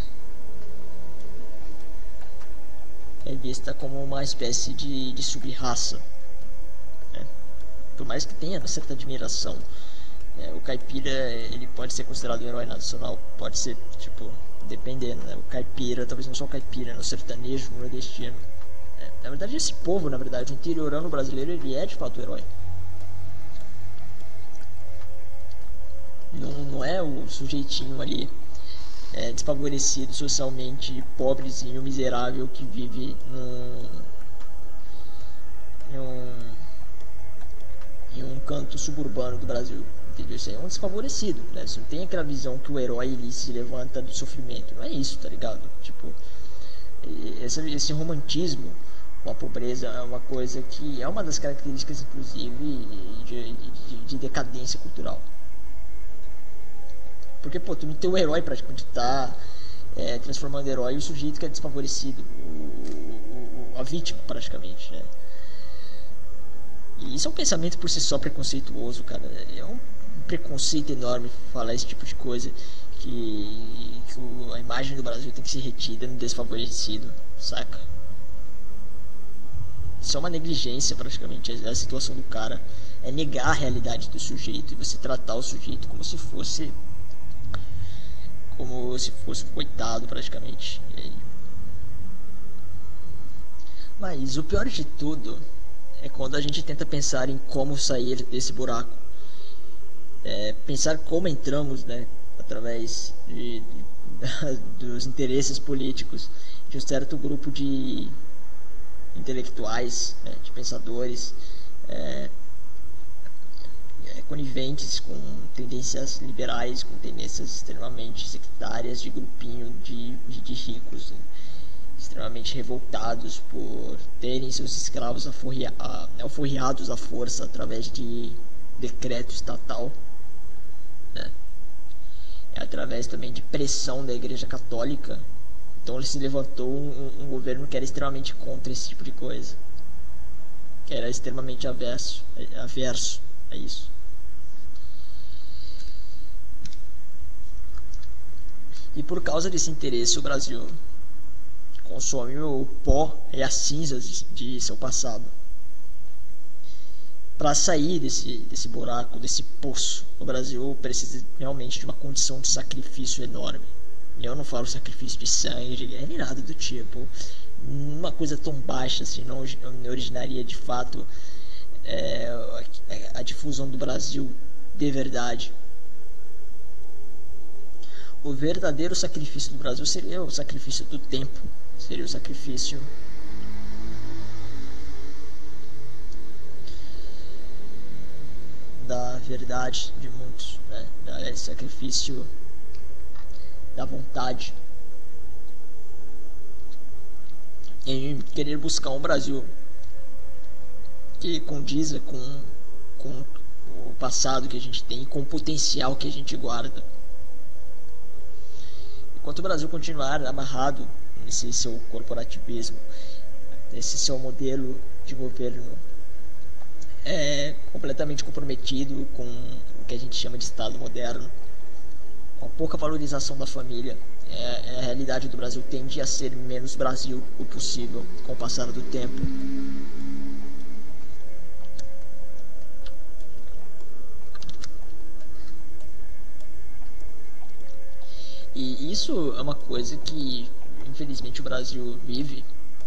É vista como uma espécie de, de sub-raça, né? Por mais que tenha certa admiração. É, o caipira, ele pode ser considerado um herói nacional, pode ser, tipo, dependendo, né? O caipira, talvez não só o caipira, né? O sertanejo, o nordestino. É, na verdade, esse povo, na verdade, o interiorano brasileiro, ele é de fato o herói. Não, não é o sujeitinho ali, é, desfavorecido socialmente, pobrezinho, miserável, que vive num, em um, em um canto suburbano do Brasil. Entendeu? Isso aí é um desfavorecido, né? Você não tem aquela visão que o herói ele se levanta do sofrimento. Não é isso, tá ligado? Tipo, esse, esse romantismo com a pobreza é uma coisa que é uma das características, inclusive, de, de, de decadência cultural. Porque, pô, tu não tem o herói praticamente, tá é, transformando o herói o sujeito que é desfavorecido, o, o, a vítima, praticamente, né? E isso é um pensamento por si só preconceituoso, cara. É um preconceito enorme falar esse tipo de coisa, que, que a imagem do Brasil tem que ser retida no desfavorecido, saca? Isso é uma negligência praticamente, a situação do cara é negar a realidade do sujeito e você tratar o sujeito como se fosse como se fosse um coitado praticamente. Mas o pior de tudo é quando a gente tenta pensar em como sair desse buraco, é, pensar como entramos, né, através de, de, dos interesses políticos de um certo grupo de intelectuais, né, de pensadores, é, é, coniventes com tendências liberais, com tendências extremamente sectárias de grupinho de, de, de ricos, né, extremamente revoltados por terem seus escravos aforria, alforriados à força através de decreto estatal, né? É através também de pressão da Igreja Católica. Então ele se levantou um, um governo que era extremamente contra esse tipo de coisa, que era extremamente averso, averso a isso. E por causa desse interesse o Brasil consome o pó e as cinzas de seu passado. Para sair desse, desse buraco, desse poço, o Brasil precisa realmente de uma condição de sacrifício enorme. Eu não falo sacrifício de sangue, de guerra, nem nada do tipo. Uma coisa tão baixa assim não originaria de fato é, a difusão do Brasil de verdade. O verdadeiro sacrifício do Brasil seria o sacrifício do tempo, seria o sacrifício da verdade de muitos, né? É sacrifício da vontade em querer buscar um Brasil que condiza com, com o passado que a gente tem, com o potencial que a gente guarda. Enquanto o Brasil continuar amarrado nesse seu corporativismo, nesse seu modelo de governo é completamente comprometido com o que a gente chama de Estado moderno, com a pouca valorização da família, é, a realidade do Brasil tende a ser menos Brasil o possível com o passar do tempo. E isso é uma coisa que infelizmente o Brasil vive,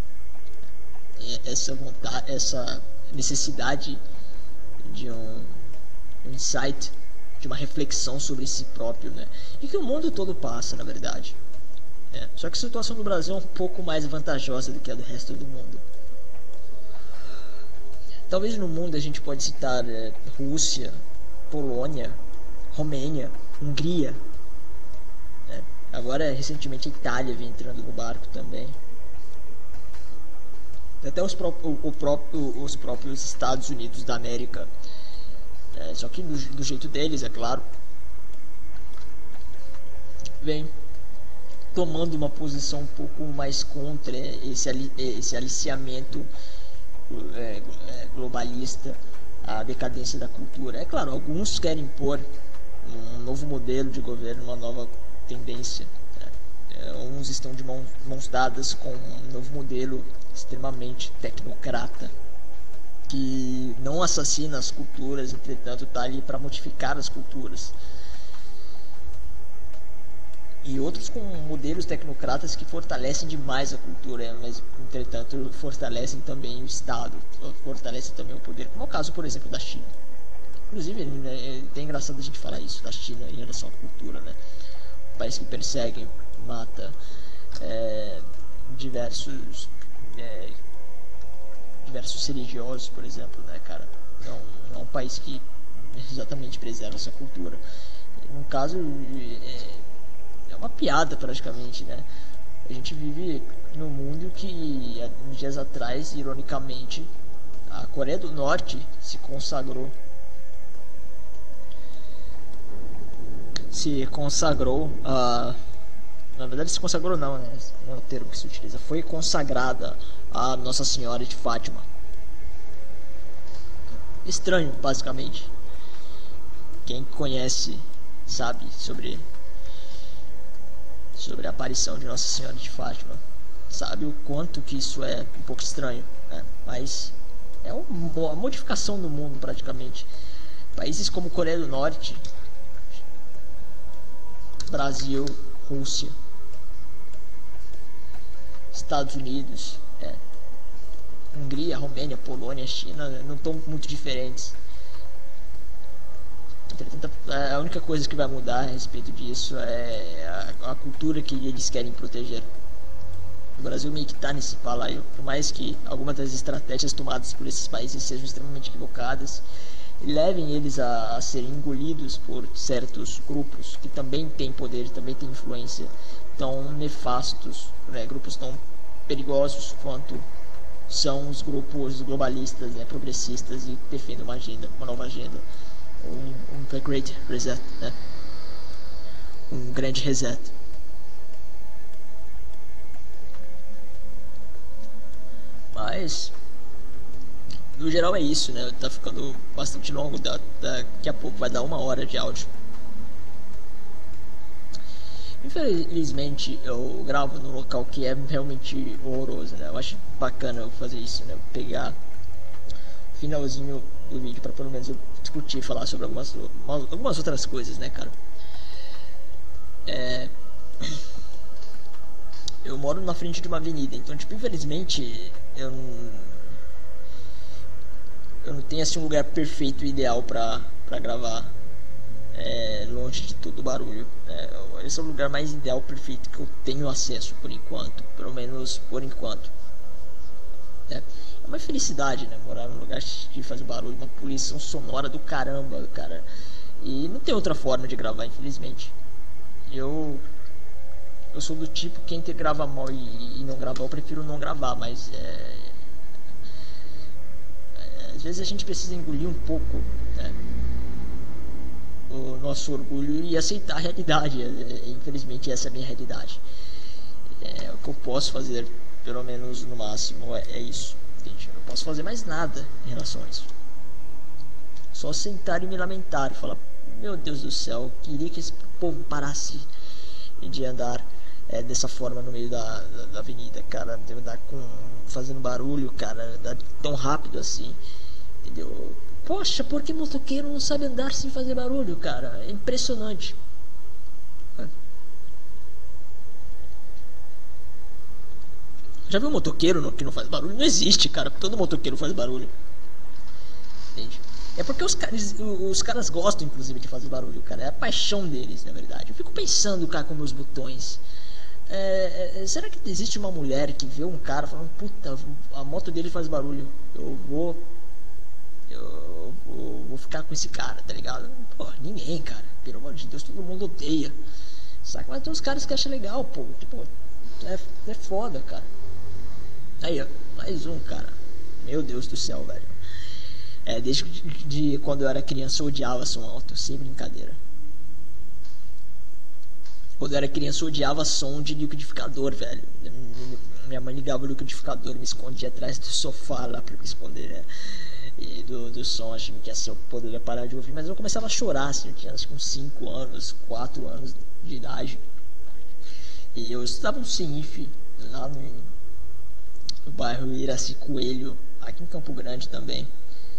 essa vontade, essa necessidade de um, um insight, de uma reflexão sobre si próprio, né? E que o mundo todo passa, na verdade. É. Só que a situação do Brasil é um pouco mais vantajosa do que a do resto do mundo. Talvez no mundo a gente pode citar é, Rússia, Polônia, Romênia, Hungria. Né? Agora, recentemente, a Itália vem entrando no barco também. Até os, pró o, o próprio, os próprios Estados Unidos da América. É, só que do, do jeito deles, é claro. Vem tomando uma posição um pouco mais contra esse, ali, esse aliciamento é, é, globalista, a decadência da cultura. É claro, alguns querem impor um novo modelo de governo, uma nova tendência. É, uns estão de mãos, mãos dadas com um novo modelo extremamente tecnocrata, que não assassina as culturas, entretanto está ali para modificar as culturas. E outros com modelos tecnocratas que fortalecem demais a cultura, mas entretanto fortalecem também o Estado, fortalecem também o poder, como é o caso, por exemplo, da China. Inclusive, é até engraçado a gente falar isso da China em relação à cultura, né? Um país que persegue, mata é, diversos é, diversos religiosos, por exemplo, né, cara? Não, não é um país que exatamente preserva essa cultura. No caso, é, é uma piada praticamente, né? A gente vive num mundo que, uns dias atrás, ironicamente, a Coreia do Norte se consagrou se consagrou a na verdade se consagrou não, né? Não é o termo que se utiliza. Foi consagrada a Nossa Senhora de Fátima. Estranho, basicamente. Quem conhece sabe sobre sobre a aparição de Nossa Senhora de Fátima. Sabe o quanto que isso é um pouco estranho, né? Mas é uma modificação do mundo praticamente. Países como Coreia do Norte, Brasil, Rússia, Estados Unidos, é, Hungria, Romênia, Polônia, China não estão muito diferentes. Entretanto, a única coisa que vai mudar a respeito disso é a, a cultura que eles querem proteger. O Brasil meio que está nesse balaio, por mais que algumas das estratégias tomadas por esses países sejam extremamente equivocadas, e levem eles a, a serem engolidos por certos grupos que também têm poder, também têm influência, tão nefastos, né, grupos tão perigosos quanto são os grupos globalistas, né, progressistas e defendem uma agenda, uma nova agenda, um, um Great Reset, né, um grande reset. Mas no geral é isso, né? Tá ficando bastante longo, da, daqui a pouco vai dar uma hora de áudio. Infelizmente eu gravo num local que é realmente horroroso, né? Eu acho bacana eu fazer isso, né? Pegar o finalzinho do vídeo pra pelo menos eu discutir, falar sobre algumas, algumas outras coisas, né, cara? É... Eu moro na frente de uma avenida, então, tipo, infelizmente eu não, eu não tenho assim um lugar perfeito e ideal pra, pra gravar, é, longe de todo o barulho. É, esse é o lugar mais ideal, perfeito que eu tenho acesso por enquanto, pelo menos por enquanto. É, é uma felicidade, né, morar num lugar de fazer barulho, uma poluição sonora do caramba, cara. E não tem outra forma de gravar, infelizmente. Eu... Eu sou do tipo que entre gravar mal e, e não gravar, eu prefiro não gravar, mas é, é, às vezes a gente precisa engolir um pouco, né, o nosso orgulho e aceitar a realidade. É, é, infelizmente essa é a minha realidade. É, o que eu posso fazer, pelo menos no máximo, é, é isso, entende? Eu não posso fazer mais nada em relação a isso. Só sentar e me lamentar e falar, meu Deus do céu, queria que esse povo parasse de andar É, dessa forma no meio da, da, da avenida, cara, de andar com, fazendo barulho, cara, andar tão rápido assim, entendeu? Poxa, por que motoqueiro não sabe andar sem fazer barulho, cara? É impressionante. Já viu um motoqueiro no, que não faz barulho? Não existe, cara, todo motoqueiro faz barulho, entende? É porque os caras, os caras gostam, inclusive, de fazer barulho, cara. É a paixão deles, na verdade. Eu fico pensando, cara, com meus botões. É, é, será que existe uma mulher que vê um cara falando, puta, a moto dele faz barulho, eu vou eu vou, vou ficar com esse cara, tá ligado? Pô, ninguém, cara, pelo amor de Deus, todo mundo odeia, saca? Mas tem uns caras que acham legal, pô, tipo, é, é foda, cara. Aí, ó, mais um, cara, meu Deus do céu, velho. É, desde de quando eu era criança eu odiava som alto, sem brincadeira. Quando eu era criança eu odiava som de liquidificador, velho. Minha mãe ligava o liquidificador, me escondia atrás do sofá lá pra me esconder, né? E do, do som, achando que assim eu poderia parar de ouvir. Mas eu começava a chorar, assim, eu tinha acho que uns cinco anos, quatro anos de idade. E eu estudava no C I F, lá no, no bairro Iraci Coelho, aqui em Campo Grande também.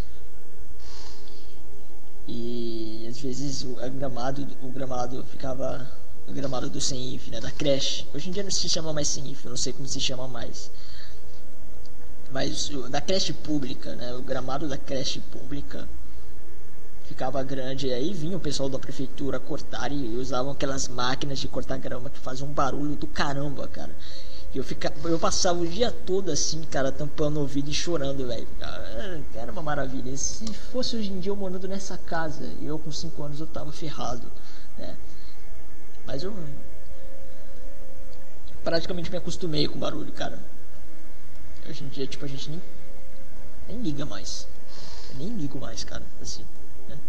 E às vezes o gramado, o gramado ficava... o gramado do C I F, né, da creche. Hoje em dia não se chama mais C I F, eu não sei como se chama mais. Mas da creche pública, né, o gramado da creche pública ficava grande. E aí vinha o pessoal da prefeitura cortar e usavam aquelas máquinas de cortar grama que faziam um barulho do caramba, cara. E eu, ficava, eu passava o dia todo assim, cara, tampando o ouvido e chorando, velho. Era uma maravilha. E se fosse hoje em dia eu morando nessa casa, eu com cinco anos eu tava ferrado, né? Mas eu praticamente me acostumei com o barulho, cara. Hoje em dia, tipo, a gente nem, nem liga mais. Eu nem ligo mais, cara, assim, né?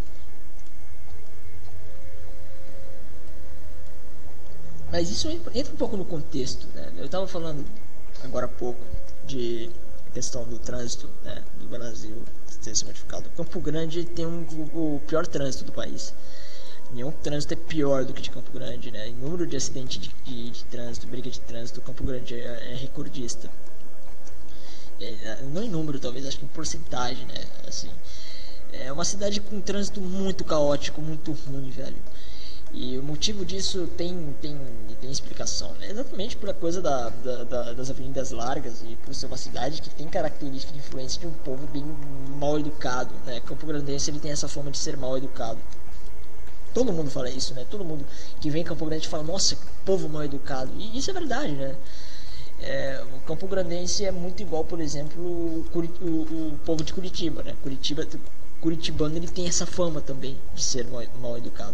Mas isso entra um pouco no contexto, né? Eu tava falando agora há pouco de questão do trânsito, né, do Brasil ter se modificado. Campo Grande tem um, o, o pior trânsito do país. Nenhum trânsito é pior do que de Campo Grande, né? Em número de acidentes de, de, de trânsito, briga de trânsito, Campo Grande é, é recordista. É, não em número, talvez, acho que em porcentagem, né? Assim, é uma cidade com um trânsito muito caótico, muito ruim, velho. E o motivo disso tem, tem, tem explicação, né? Exatamente por a coisa da, da, da, das avenidas largas e por ser uma cidade que tem característica de influência de um povo bem mal educado, né? Campo Grandense ele tem essa forma de ser mal educado. Todo mundo fala isso, né? Todo mundo que vem em Campo Grande fala, nossa, que povo mal educado. E isso é verdade, né? É, o Campo Grandense é muito igual, por exemplo, o, Curit o, o povo de Curitiba, né? Curitiba, Curitibano, ele tem essa fama também de ser mal, mal educado.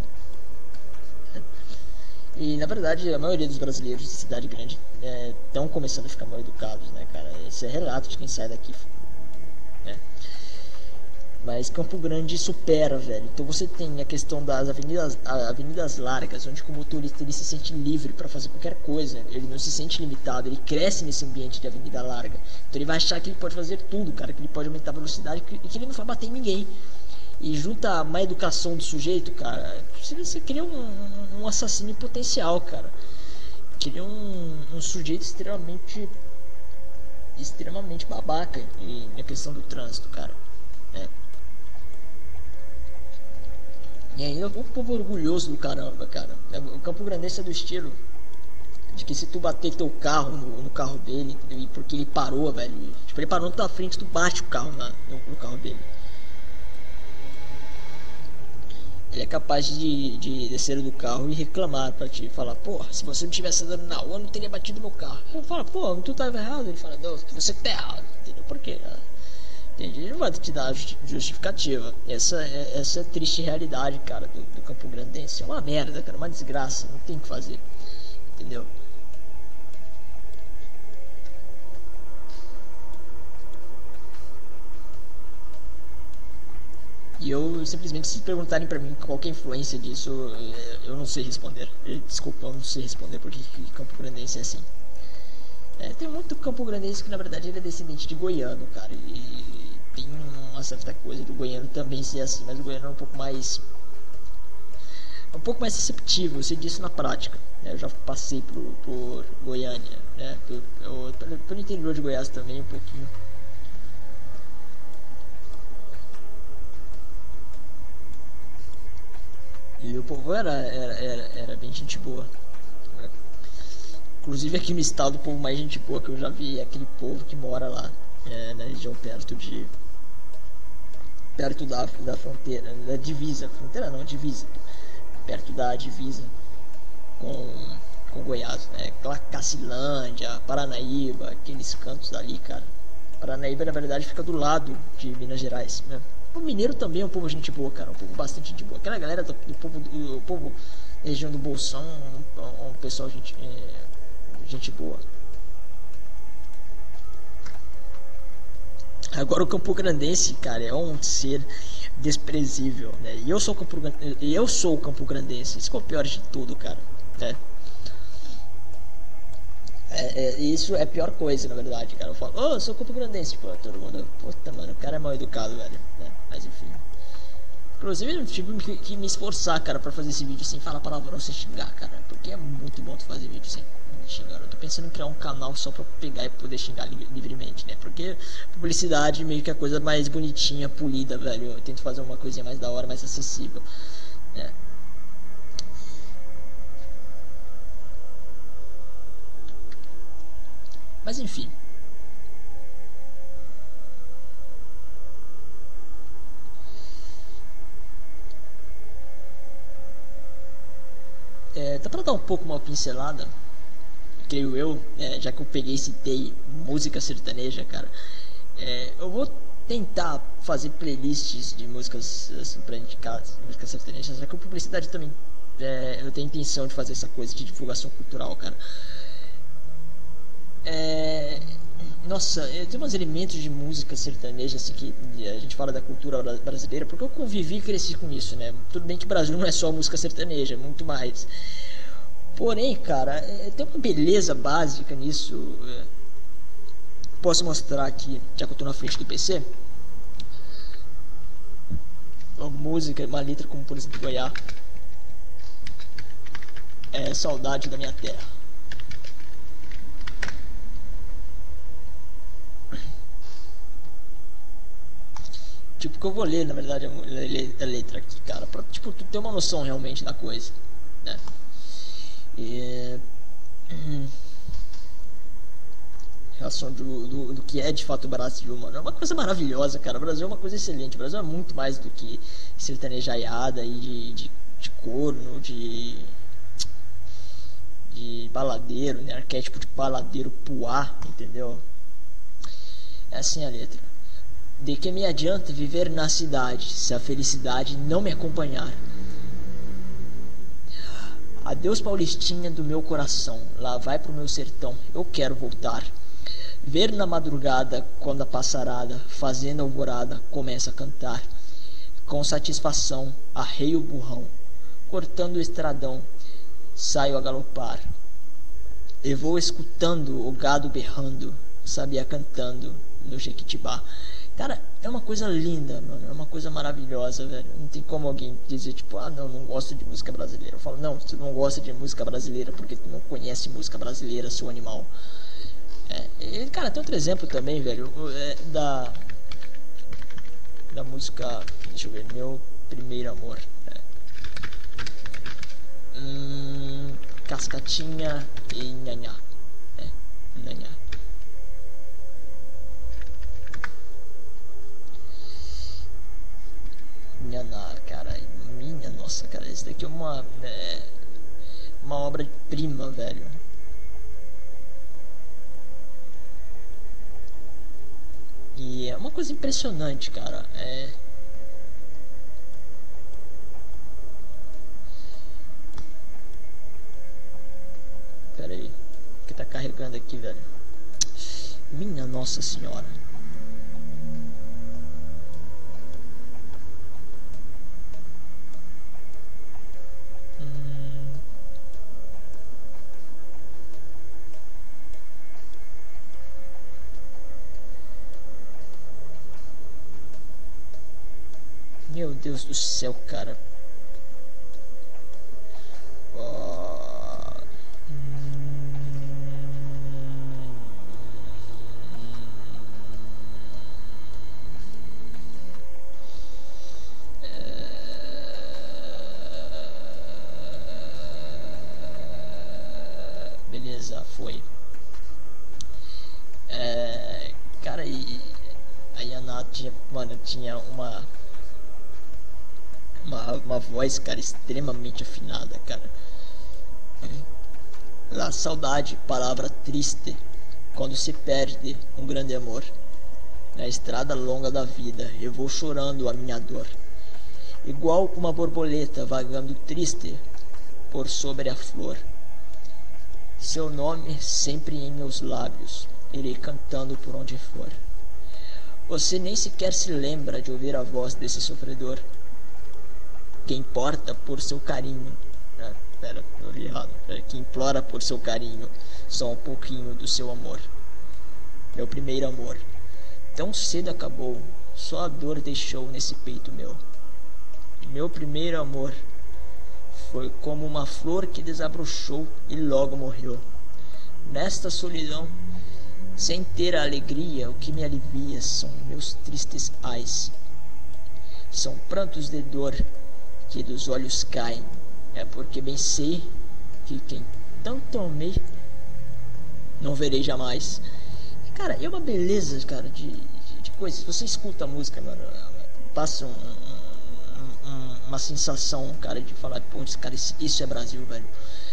E na verdade a maioria dos brasileiros de cidade grande estão é, começando a ficar mal educados, né, cara? Esse é relato de quem sai daqui, né? Mas Campo Grande supera, velho. Então você tem a questão das avenidas, avenidas largas, onde o motorista ele se sente livre para fazer qualquer coisa. Ele não se sente limitado, ele cresce nesse ambiente de avenida larga. Então ele vai achar que ele pode fazer tudo, cara, que ele pode aumentar a velocidade e que ele não vai bater em ninguém. E junta a má educação do sujeito, cara, você cria um, um assassino em potencial, cara. Cria um, um sujeito extremamente extremamente babaca e na questão do trânsito, cara. É. E ainda o povo orgulhoso do caramba, cara. O Campo Grandense é do estilo de que se tu bater teu carro no, no carro dele, entendeu? Porque ele parou, velho. Tipo, ele parou na tua frente, tu bate o carro na, no, no carro dele. Ele é capaz de, de descer do carro e reclamar pra ti. Falar, porra, se você não tivesse andando na rua, eu não teria batido meu carro. Eu falo, pô, tu tava errado. Ele fala, não, você tá errado. Entendeu? Por quê? Entende? Ele não vai te dar justificativa. Essa é, essa é a triste realidade, cara, do, do Campo Grandense. É uma merda, cara, uma desgraça. Não tem o que fazer. Entendeu? E eu simplesmente, se perguntarem pra mim qual que é a influência disso, eu não sei responder. Desculpa, eu não sei responder porque Campo Grandense é assim. É, tem muito Campo Grandense que na verdade ele é descendente de goiano, cara. E tem uma certa coisa do goiano também ser assim, mas o goiano é um pouco mais. É um pouco mais receptível, eu sei disso na prática. Né? Eu já passei por, por Goiânia, né? Por, eu, pelo interior de Goiás também um pouquinho. E o povo era, era, era, era bem gente boa. Inclusive aqui no estado, o povo mais gente boa que eu já vi é aquele povo que mora lá, é, na região perto de... Perto da, da fronteira, da divisa, fronteira não, divisa. Perto da divisa com, com Goiás, né? Cacilândia, Paranaíba, aqueles cantos dali, cara. Paranaíba, na verdade, fica do lado de Minas Gerais, né? O mineiro também é um povo gente boa, cara, um povo bastante gente boa. Aquela galera do, do povo, do, do povo da região do Bolsão, um, um pessoal gente, é, gente boa. Agora o Campo Grandense, cara, é um ser desprezível, né? E eu sou o Campo, eu sou o Campo Grandense, isso é o pior de tudo, cara, né? É, é, isso é a pior coisa, na verdade, cara. Eu falo, ô, oh, eu sou Campo Grandense, pô, todo mundo, puta, mano, o cara é mal educado, velho, né? Mas enfim. Inclusive, eu tive que, que me esforçar, cara, pra fazer esse vídeo sem falar palavrão, sem xingar, cara. Porque é muito bom tu fazer vídeo sem xingar. Eu tô pensando em criar um canal só pra pegar e poder xingar li livremente, né? Porque publicidade meio que é a coisa mais bonitinha, polida, velho. Eu tento fazer uma coisinha mais da hora, mais acessível, né? Mas enfim. É, dá pra dar um pouco uma pincelada, creio eu, é, já que eu peguei e citei música sertaneja, cara. É, eu vou tentar fazer playlists de músicas assim, pra indicar músicas sertanejas, já que a publicidade também é, eu tenho intenção de fazer essa coisa de divulgação cultural, cara. É, nossa, tem uns elementos de música sertaneja assim que a gente fala da cultura brasileira, porque eu convivi e cresci com isso, né? Tudo bem que o Brasil não é só música sertaneja, é muito mais. Porém, cara, é, tem uma beleza básica nisso. É, posso mostrar aqui, já que eu tô na frente do P C. Uma música, uma letra como, por exemplo, Goiás. É Saudade da Minha Terra. Tipo, que eu vou ler, na verdade, a letra aqui, cara, pra, tipo, tu ter uma noção realmente da coisa, né? E... Hum, relação do, do, do que é de fato o Brasil, mano, é uma coisa maravilhosa, cara. O Brasil é uma coisa excelente. O Brasil é muito mais do que sertanejaiada e de, de, de corno, de de baladeiro, né? Arquétipo de baladeiro puá, entendeu? É assim a letra. De que me adianta viver na cidade se a felicidade não me acompanhar? Adeus Paulistinha do meu coração, lá vai pro meu sertão, eu quero voltar. Ver na madrugada, quando a passarada, fazendo alvorada, começa a cantar. Com satisfação, arreio o burrão, cortando o estradão, saio a galopar. E vou escutando o gado berrando, o sabiá cantando no Jequitibá. Cara, é uma coisa linda, mano, é uma coisa maravilhosa, velho. Não tem como alguém dizer, tipo, ah, não, não gosto de música brasileira. Eu falo, não, você não gosta de música brasileira porque tu não conhece música brasileira, seu animal. É, e, cara, tem outro exemplo também, velho, é, da da música, deixa eu ver, Meu Primeiro Amor. É. Hum, Cascatinha e Nhanhá. É, Nhanhá. Nhanhá, cara, minha nossa, cara, isso daqui é uma é, uma obra-prima, velho. E é uma coisa impressionante, cara. É. Pera aí, que tá carregando aqui, velho. Minha nossa senhora. Hum... Meu Deus do céu, cara. Oh. É... Beleza, foi. É... Cara, e a Yana tinha, mano, tinha uma Uma, uma voz, cara, extremamente afinada, cara. A saudade, palavra triste, quando se perde um grande amor. Na estrada longa da vida, eu vou chorando a minha dor. Igual uma borboleta vagando triste por sobre a flor. Seu nome sempre em meus lábios, irei cantando por onde for. Você nem sequer se lembra de ouvir a voz desse sofredor. Que importa por seu carinho, ah, pera, eu li errado, pera, que implora por seu carinho, só um pouquinho do seu amor. Meu primeiro amor, tão cedo acabou, só a dor deixou nesse peito meu. Meu primeiro amor foi como uma flor que desabrochou e logo morreu. Nesta solidão, sem ter a alegria, o que me alivia são meus tristes ais. São prantos de dor que dos olhos caem, é porque bem sei que quem tanto amei não verei jamais. Cara, é uma beleza, cara, de, de, de coisa. Se você escuta a música, mano, passa um, um, um, uma sensação, cara, de falar, pô, cara, isso é Brasil, velho.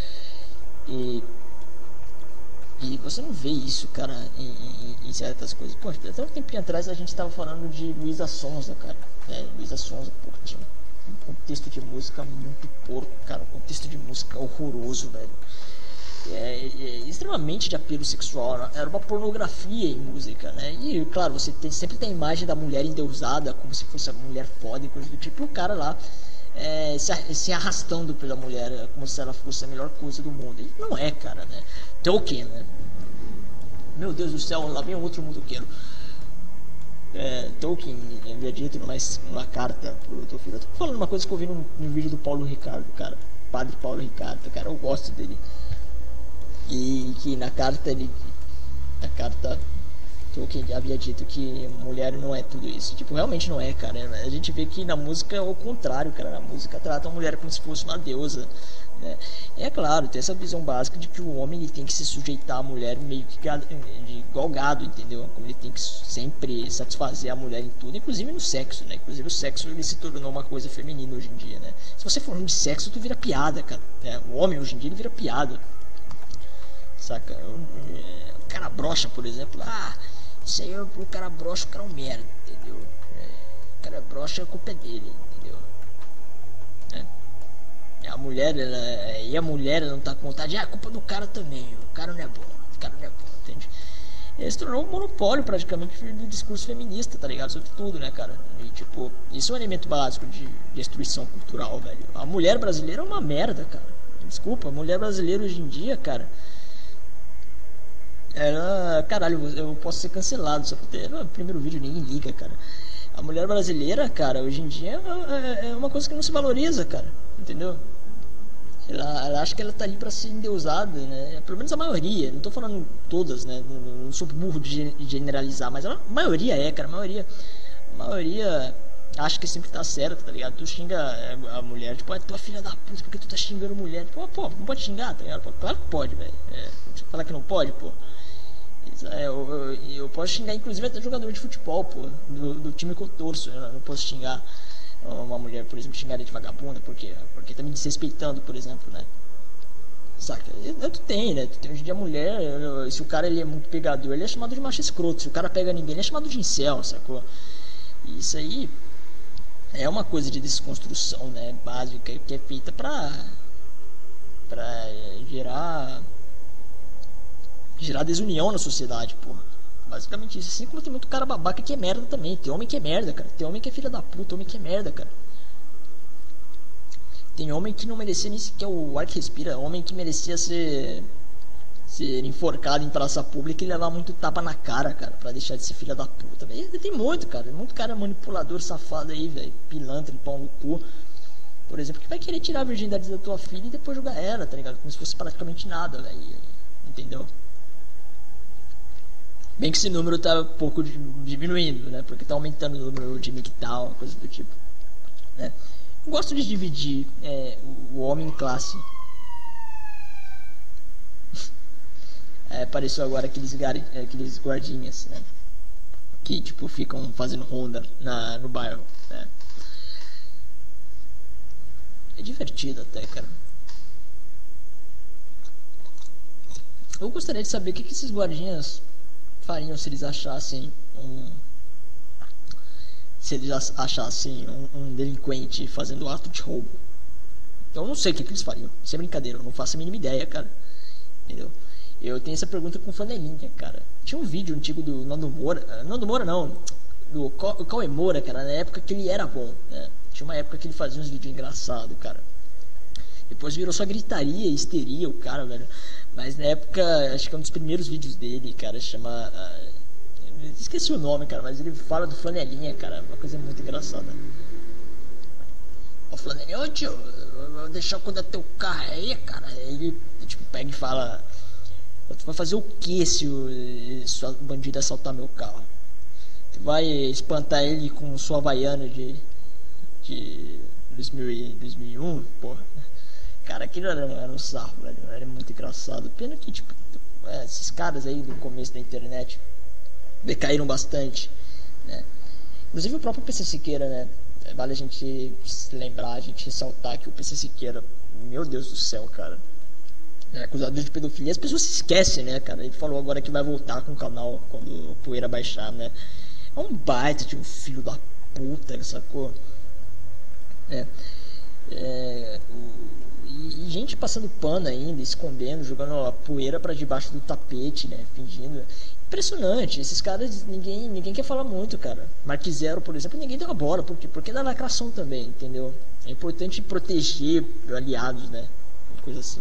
E E você não vê isso, cara, em, em, em certas coisas. Pô, até um tempinho atrás a gente tava falando de Luísa Sonza, cara. É, Luísa Sonza, pô, tinha um contexto de música muito porco, cara. Um contexto de música horroroso, velho. É, é extremamente de apelo sexual, né? Era uma pornografia em música, né? E, claro, você tem, sempre tem a imagem da mulher endeusada, como se fosse a mulher foda e coisa do tipo. E o cara lá é, se, se arrastando pela mulher, como se ela fosse a melhor coisa do mundo. E não é, cara, né? Tolkien, né? Meu Deus do céu, lá vem um outro mudoqueiro. É, Tolkien havia dito numa, numa carta pro Tolkien. Eu tô falando uma coisa que eu vi no, no vídeo do Paulo Ricardo, cara. Padre Paulo Ricardo, cara, eu gosto dele. E que na carta ele. Na carta Tolkien havia dito que mulher não é tudo isso. Tipo, realmente não é, cara. A gente vê que na música é o contrário, cara. Na música trata a mulher como se fosse uma deusa, né? É claro, tem essa visão básica de que o homem ele tem que se sujeitar à mulher meio que gado, de igual gado, entendeu? Como ele tem que sempre satisfazer a mulher em tudo, inclusive no sexo, né? Inclusive o sexo ele se tornou uma coisa feminina hoje em dia, né? Se você for de sexo, tu vira piada, cara, né? O homem hoje em dia ele vira piada, saca? O cara brocha, por exemplo, ah, isso aí o cara brocha, o cara é um merda, entendeu? O cara brocha, a culpa é dele, entendeu? É. A mulher, ela, e a mulher ela não tá com vontade, ah, a culpa do cara também, o cara não é bom, o cara não é bom, entende? Ele se tornou um monopólio praticamente do discurso feminista, tá ligado? Sobre tudo, né, cara? E, tipo, isso é um elemento básico de destruição cultural, velho. A mulher brasileira é uma merda, cara. Desculpa, a mulher brasileira hoje em dia, cara, ela, caralho, eu posso ser cancelado só por ter no primeiro vídeo, ninguém liga, cara. A mulher brasileira, cara, hoje em dia é, é uma coisa que não se valoriza, cara, entendeu? Ela, ela acha que ela tá ali pra ser endeusada, né? Pelo menos a maioria, não tô falando todas, né? Não, não sou burro de generalizar, mas a maioria é, cara, a maioria, a maioria acha que sempre tá certo, tá ligado? Tu xinga a mulher, tipo, ah, tua filha da puta, porque tu tá xingando mulher? Pô, pô, não pode xingar, tá ligado? Pô, claro que pode, velho. É, falar que não pode, pô. É, eu, eu, eu posso xingar inclusive até jogador de futebol, pô, do, do time que eu torço. Eu não posso xingar uma mulher, por exemplo, xingar de vagabunda, porque, porque tá me desrespeitando, por exemplo, né? Saca? Eu, tu tem, né? Tu tem hoje em dia a mulher, eu, se o cara ele é muito pegador, ele é chamado de macho escroto. Se o cara pega ninguém, ele é chamado de incel, sacou? E isso aí é uma coisa de desconstrução, né? Básica, que é feita pra, pra gerar. gerar desunião na sociedade, pô. Basicamente isso. Assim como tem muito cara babaca que é merda também. Tem homem que é merda, cara. Tem homem que é filha da puta, homem que é merda, cara. Tem homem que não merecia nem sequer o ar que respira. Homem que merecia ser ser enforcado em praça pública e levar muito tapa na cara, cara, pra deixar de ser filha da puta. E tem muito, cara. Muito cara manipulador, safado aí, velho. Pilantra, pau no cu. Por exemplo, que vai querer tirar a virgindade da tua filha e depois jogar ela, tá ligado? Como se fosse praticamente nada, velho. Entendeu? Bem que esse número tá um pouco diminuindo, né? Porque tá aumentando o número de mictal, coisa do tipo, né? Eu gosto de dividir é, o homem em classe. É, apareceu agora aqueles, gar... aqueles guardinhas, né? Que tipo ficam fazendo ronda na... no bairro, né? É divertido até, cara. Eu gostaria de saber o que, que esses guardinhas fariam se eles achassem um se eles achassem um, um delinquente fazendo ato de roubo. Eu não sei o que, que eles fariam. Isso é brincadeira, eu não faço a mínima ideia, cara. Entendeu? Eu tenho essa pergunta com flanelinha, cara. Tinha um vídeo antigo do Nando Moura, Nando Moura não, do Cauê Moura, cara, na época que ele era bom, né? Tinha uma época que ele fazia uns vídeos engraçados, cara. Depois virou só gritaria e histeria o cara, velho. Mas na época, acho que é um dos primeiros vídeos dele, cara, chama... Uh, esqueci o nome, cara, mas ele fala do flanelinha, cara. Uma coisa muito engraçada. O flanelinha, ô tio, eu vou deixar quando é teu carro aí, cara. Ele, tipo, pega e fala... Tu vai fazer o que se o se o bandido assaltar meu carro? Tu vai espantar ele com sua havaiana de... de dois mil e um, porra. Cara, aquilo era, era um sarro, velho. Era muito engraçado. Pena que, tipo, é, esses caras aí do começo da internet decaíram bastante, né? Inclusive o próprio P C Siqueira, né? Vale a gente lembrar, a gente ressaltar que o P C Siqueira, meu Deus do céu, cara, é acusado de pedofilia. As pessoas se esquecem, né, cara? Ele falou agora que vai voltar com o canal quando o Poeira baixar, né? É um baita de um filho da puta, sacou? É. É. E, e gente passando pano ainda, escondendo, jogando a poeira pra debaixo do tapete, né? Fingindo. Impressionante. Esses caras, ninguém, ninguém quer falar muito, cara. Mark Zero, por exemplo, ninguém deu a bola. Por quê? Porque é da lacração também, entendeu? É importante proteger aliados, né? Coisa assim.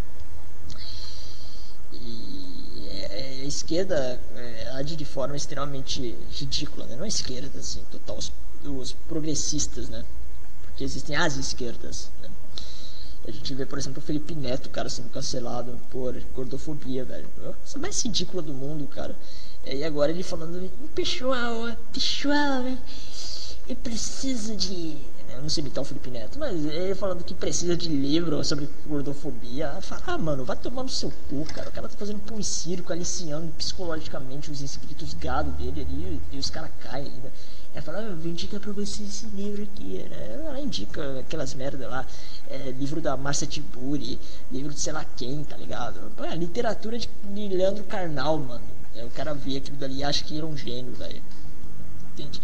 E é, a esquerda é, age de forma extremamente ridícula, né? Não a esquerda, assim, total. Os, os progressistas, né? Porque existem as esquerdas, né? A gente vê, por exemplo, o Felipe Neto, cara, sendo cancelado por gordofobia, velho. Isso é mais ridícula do mundo, cara. E agora ele falando, pessoal, pessoal, eu preciso de... Eu não sei imitar o Felipe Neto, mas ele falando que precisa de livro sobre gordofobia. Fala, ah, mano, vai tomar no seu cu, cara. O cara tá fazendo pão e circo, aliciando psicologicamente os inscritos gado dele ali, e os caras caem ainda. Ela fala, ah, eu indica pra você esse livro aqui, né? Ela indica aquelas merda lá, é, livro da Márcia Tiburi, livro de sei lá quem, tá ligado? É, literatura de, de Leandro Carnal, mano. É, o cara vê aquilo dali e acha que ele é um gênio, velho. Entende?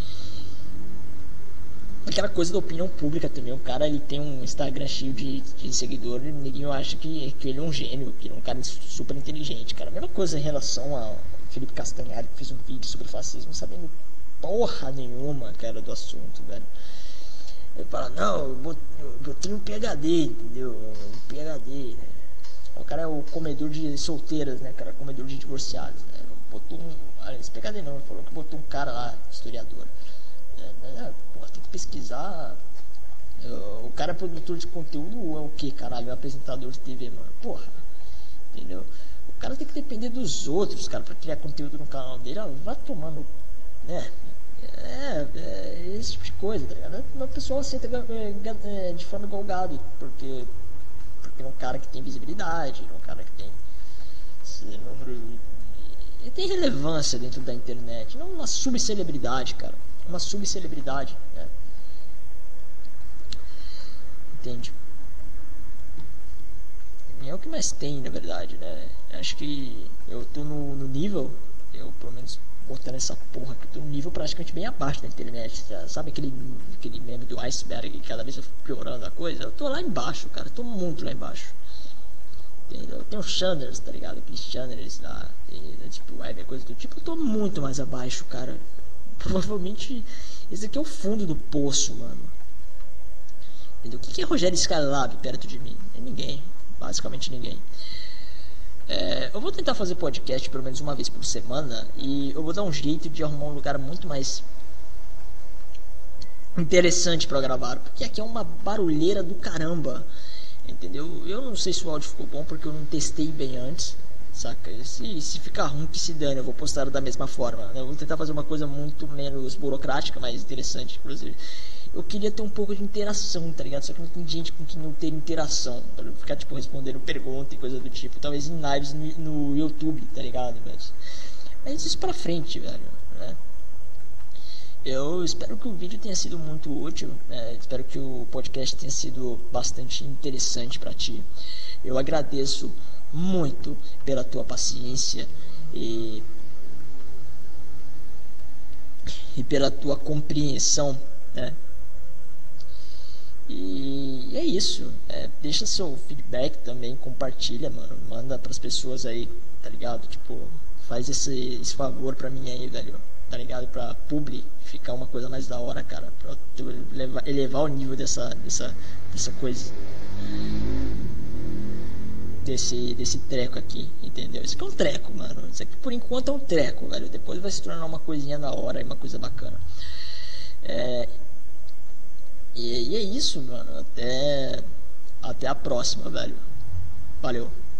Aquela coisa da opinião pública também. O cara, ele tem um Instagram cheio de, de seguidores e ninguém acha que, que ele é um gênio, que ele é um cara super inteligente, cara. A mesma coisa em relação ao Felipe Castanhari, que fez um vídeo sobre fascismo, sabendo porra nenhuma, cara, do assunto, velho. Ele fala, não, eu, eu tenho um P H D, entendeu? Um P H D. O cara é o comedor de solteiras, né, cara? Comedor de divorciados, né? Botou um... Ah, esse P H D não, ele falou que botou um cara lá, historiador. É, porra, tem que pesquisar. O cara é produtor de conteúdo ou é o que, caralho? É um apresentador de T V, mano. Porra, entendeu? O cara tem que depender dos outros, cara, pra criar conteúdo no canal dele. Ah, vai tomando, né? É, é, esse tipo de coisa, tá ligado? O pessoal aceita é, de forma igual gado, porque, porque é um cara que tem visibilidade, é um cara que tem número, ele tem relevância dentro da internet, não uma subcelebridade, cara. Uma subcelebridade, né? Entende? E é o que mais tem, na verdade, né? Acho que eu tô no, no nível, eu pelo menos botando essa porra aqui, eu tô no nível praticamente bem abaixo da internet, sabe aquele, aquele meme do iceberg que cada vez eu fico piorando a coisa? Eu tô lá embaixo, cara, eu tô muito lá embaixo. Entendeu? Tem o Chanders, tá ligado? Aqueles Chanders lá, e, tipo, web, coisa do tipo, eu tô muito mais abaixo, cara. Provavelmente esse aqui é o fundo do poço, mano. Entendeu? O que é Rogério Skylab perto de mim? É ninguém, basicamente ninguém. É, eu vou tentar fazer podcast pelo menos uma vez por semana e eu vou dar um jeito de arrumar um lugar muito mais interessante pra gravar, porque aqui é uma barulheira do caramba, entendeu? Eu não sei se o áudio ficou bom porque eu não testei bem antes, saca? Se, se ficar ruim, que se dane, eu vou postar da mesma forma, né? Eu vou tentar fazer uma coisa muito menos burocrática, mais interessante, inclusive. Eu queria ter um pouco de interação, tá ligado? Só que não tem gente com quem não ter interação, pra eu ficar, tipo, respondendo pergunta e coisa do tipo. Talvez em lives no, no YouTube, tá ligado? Mas, mas isso pra frente, velho, né? Eu espero que o vídeo tenha sido muito útil, né? Espero que o podcast tenha sido bastante interessante pra ti. Eu agradeço muito pela tua paciência e, e pela tua compreensão, né? E é isso, é, deixa seu feedback também, compartilha, mano, manda pras pessoas aí, tá ligado? Tipo, faz esse, esse favor pra mim aí, velho, tá ligado? Pra publi ficar uma coisa mais da hora, cara, pra elevar, elevar o nível dessa, dessa, dessa coisa, desse, desse treco aqui, entendeu? Isso aqui é um treco, mano, isso aqui por enquanto é um treco, velho, depois vai se tornar uma coisinha da hora e uma coisa bacana. É... E, e é isso, mano. Até, até a próxima, velho. Valeu.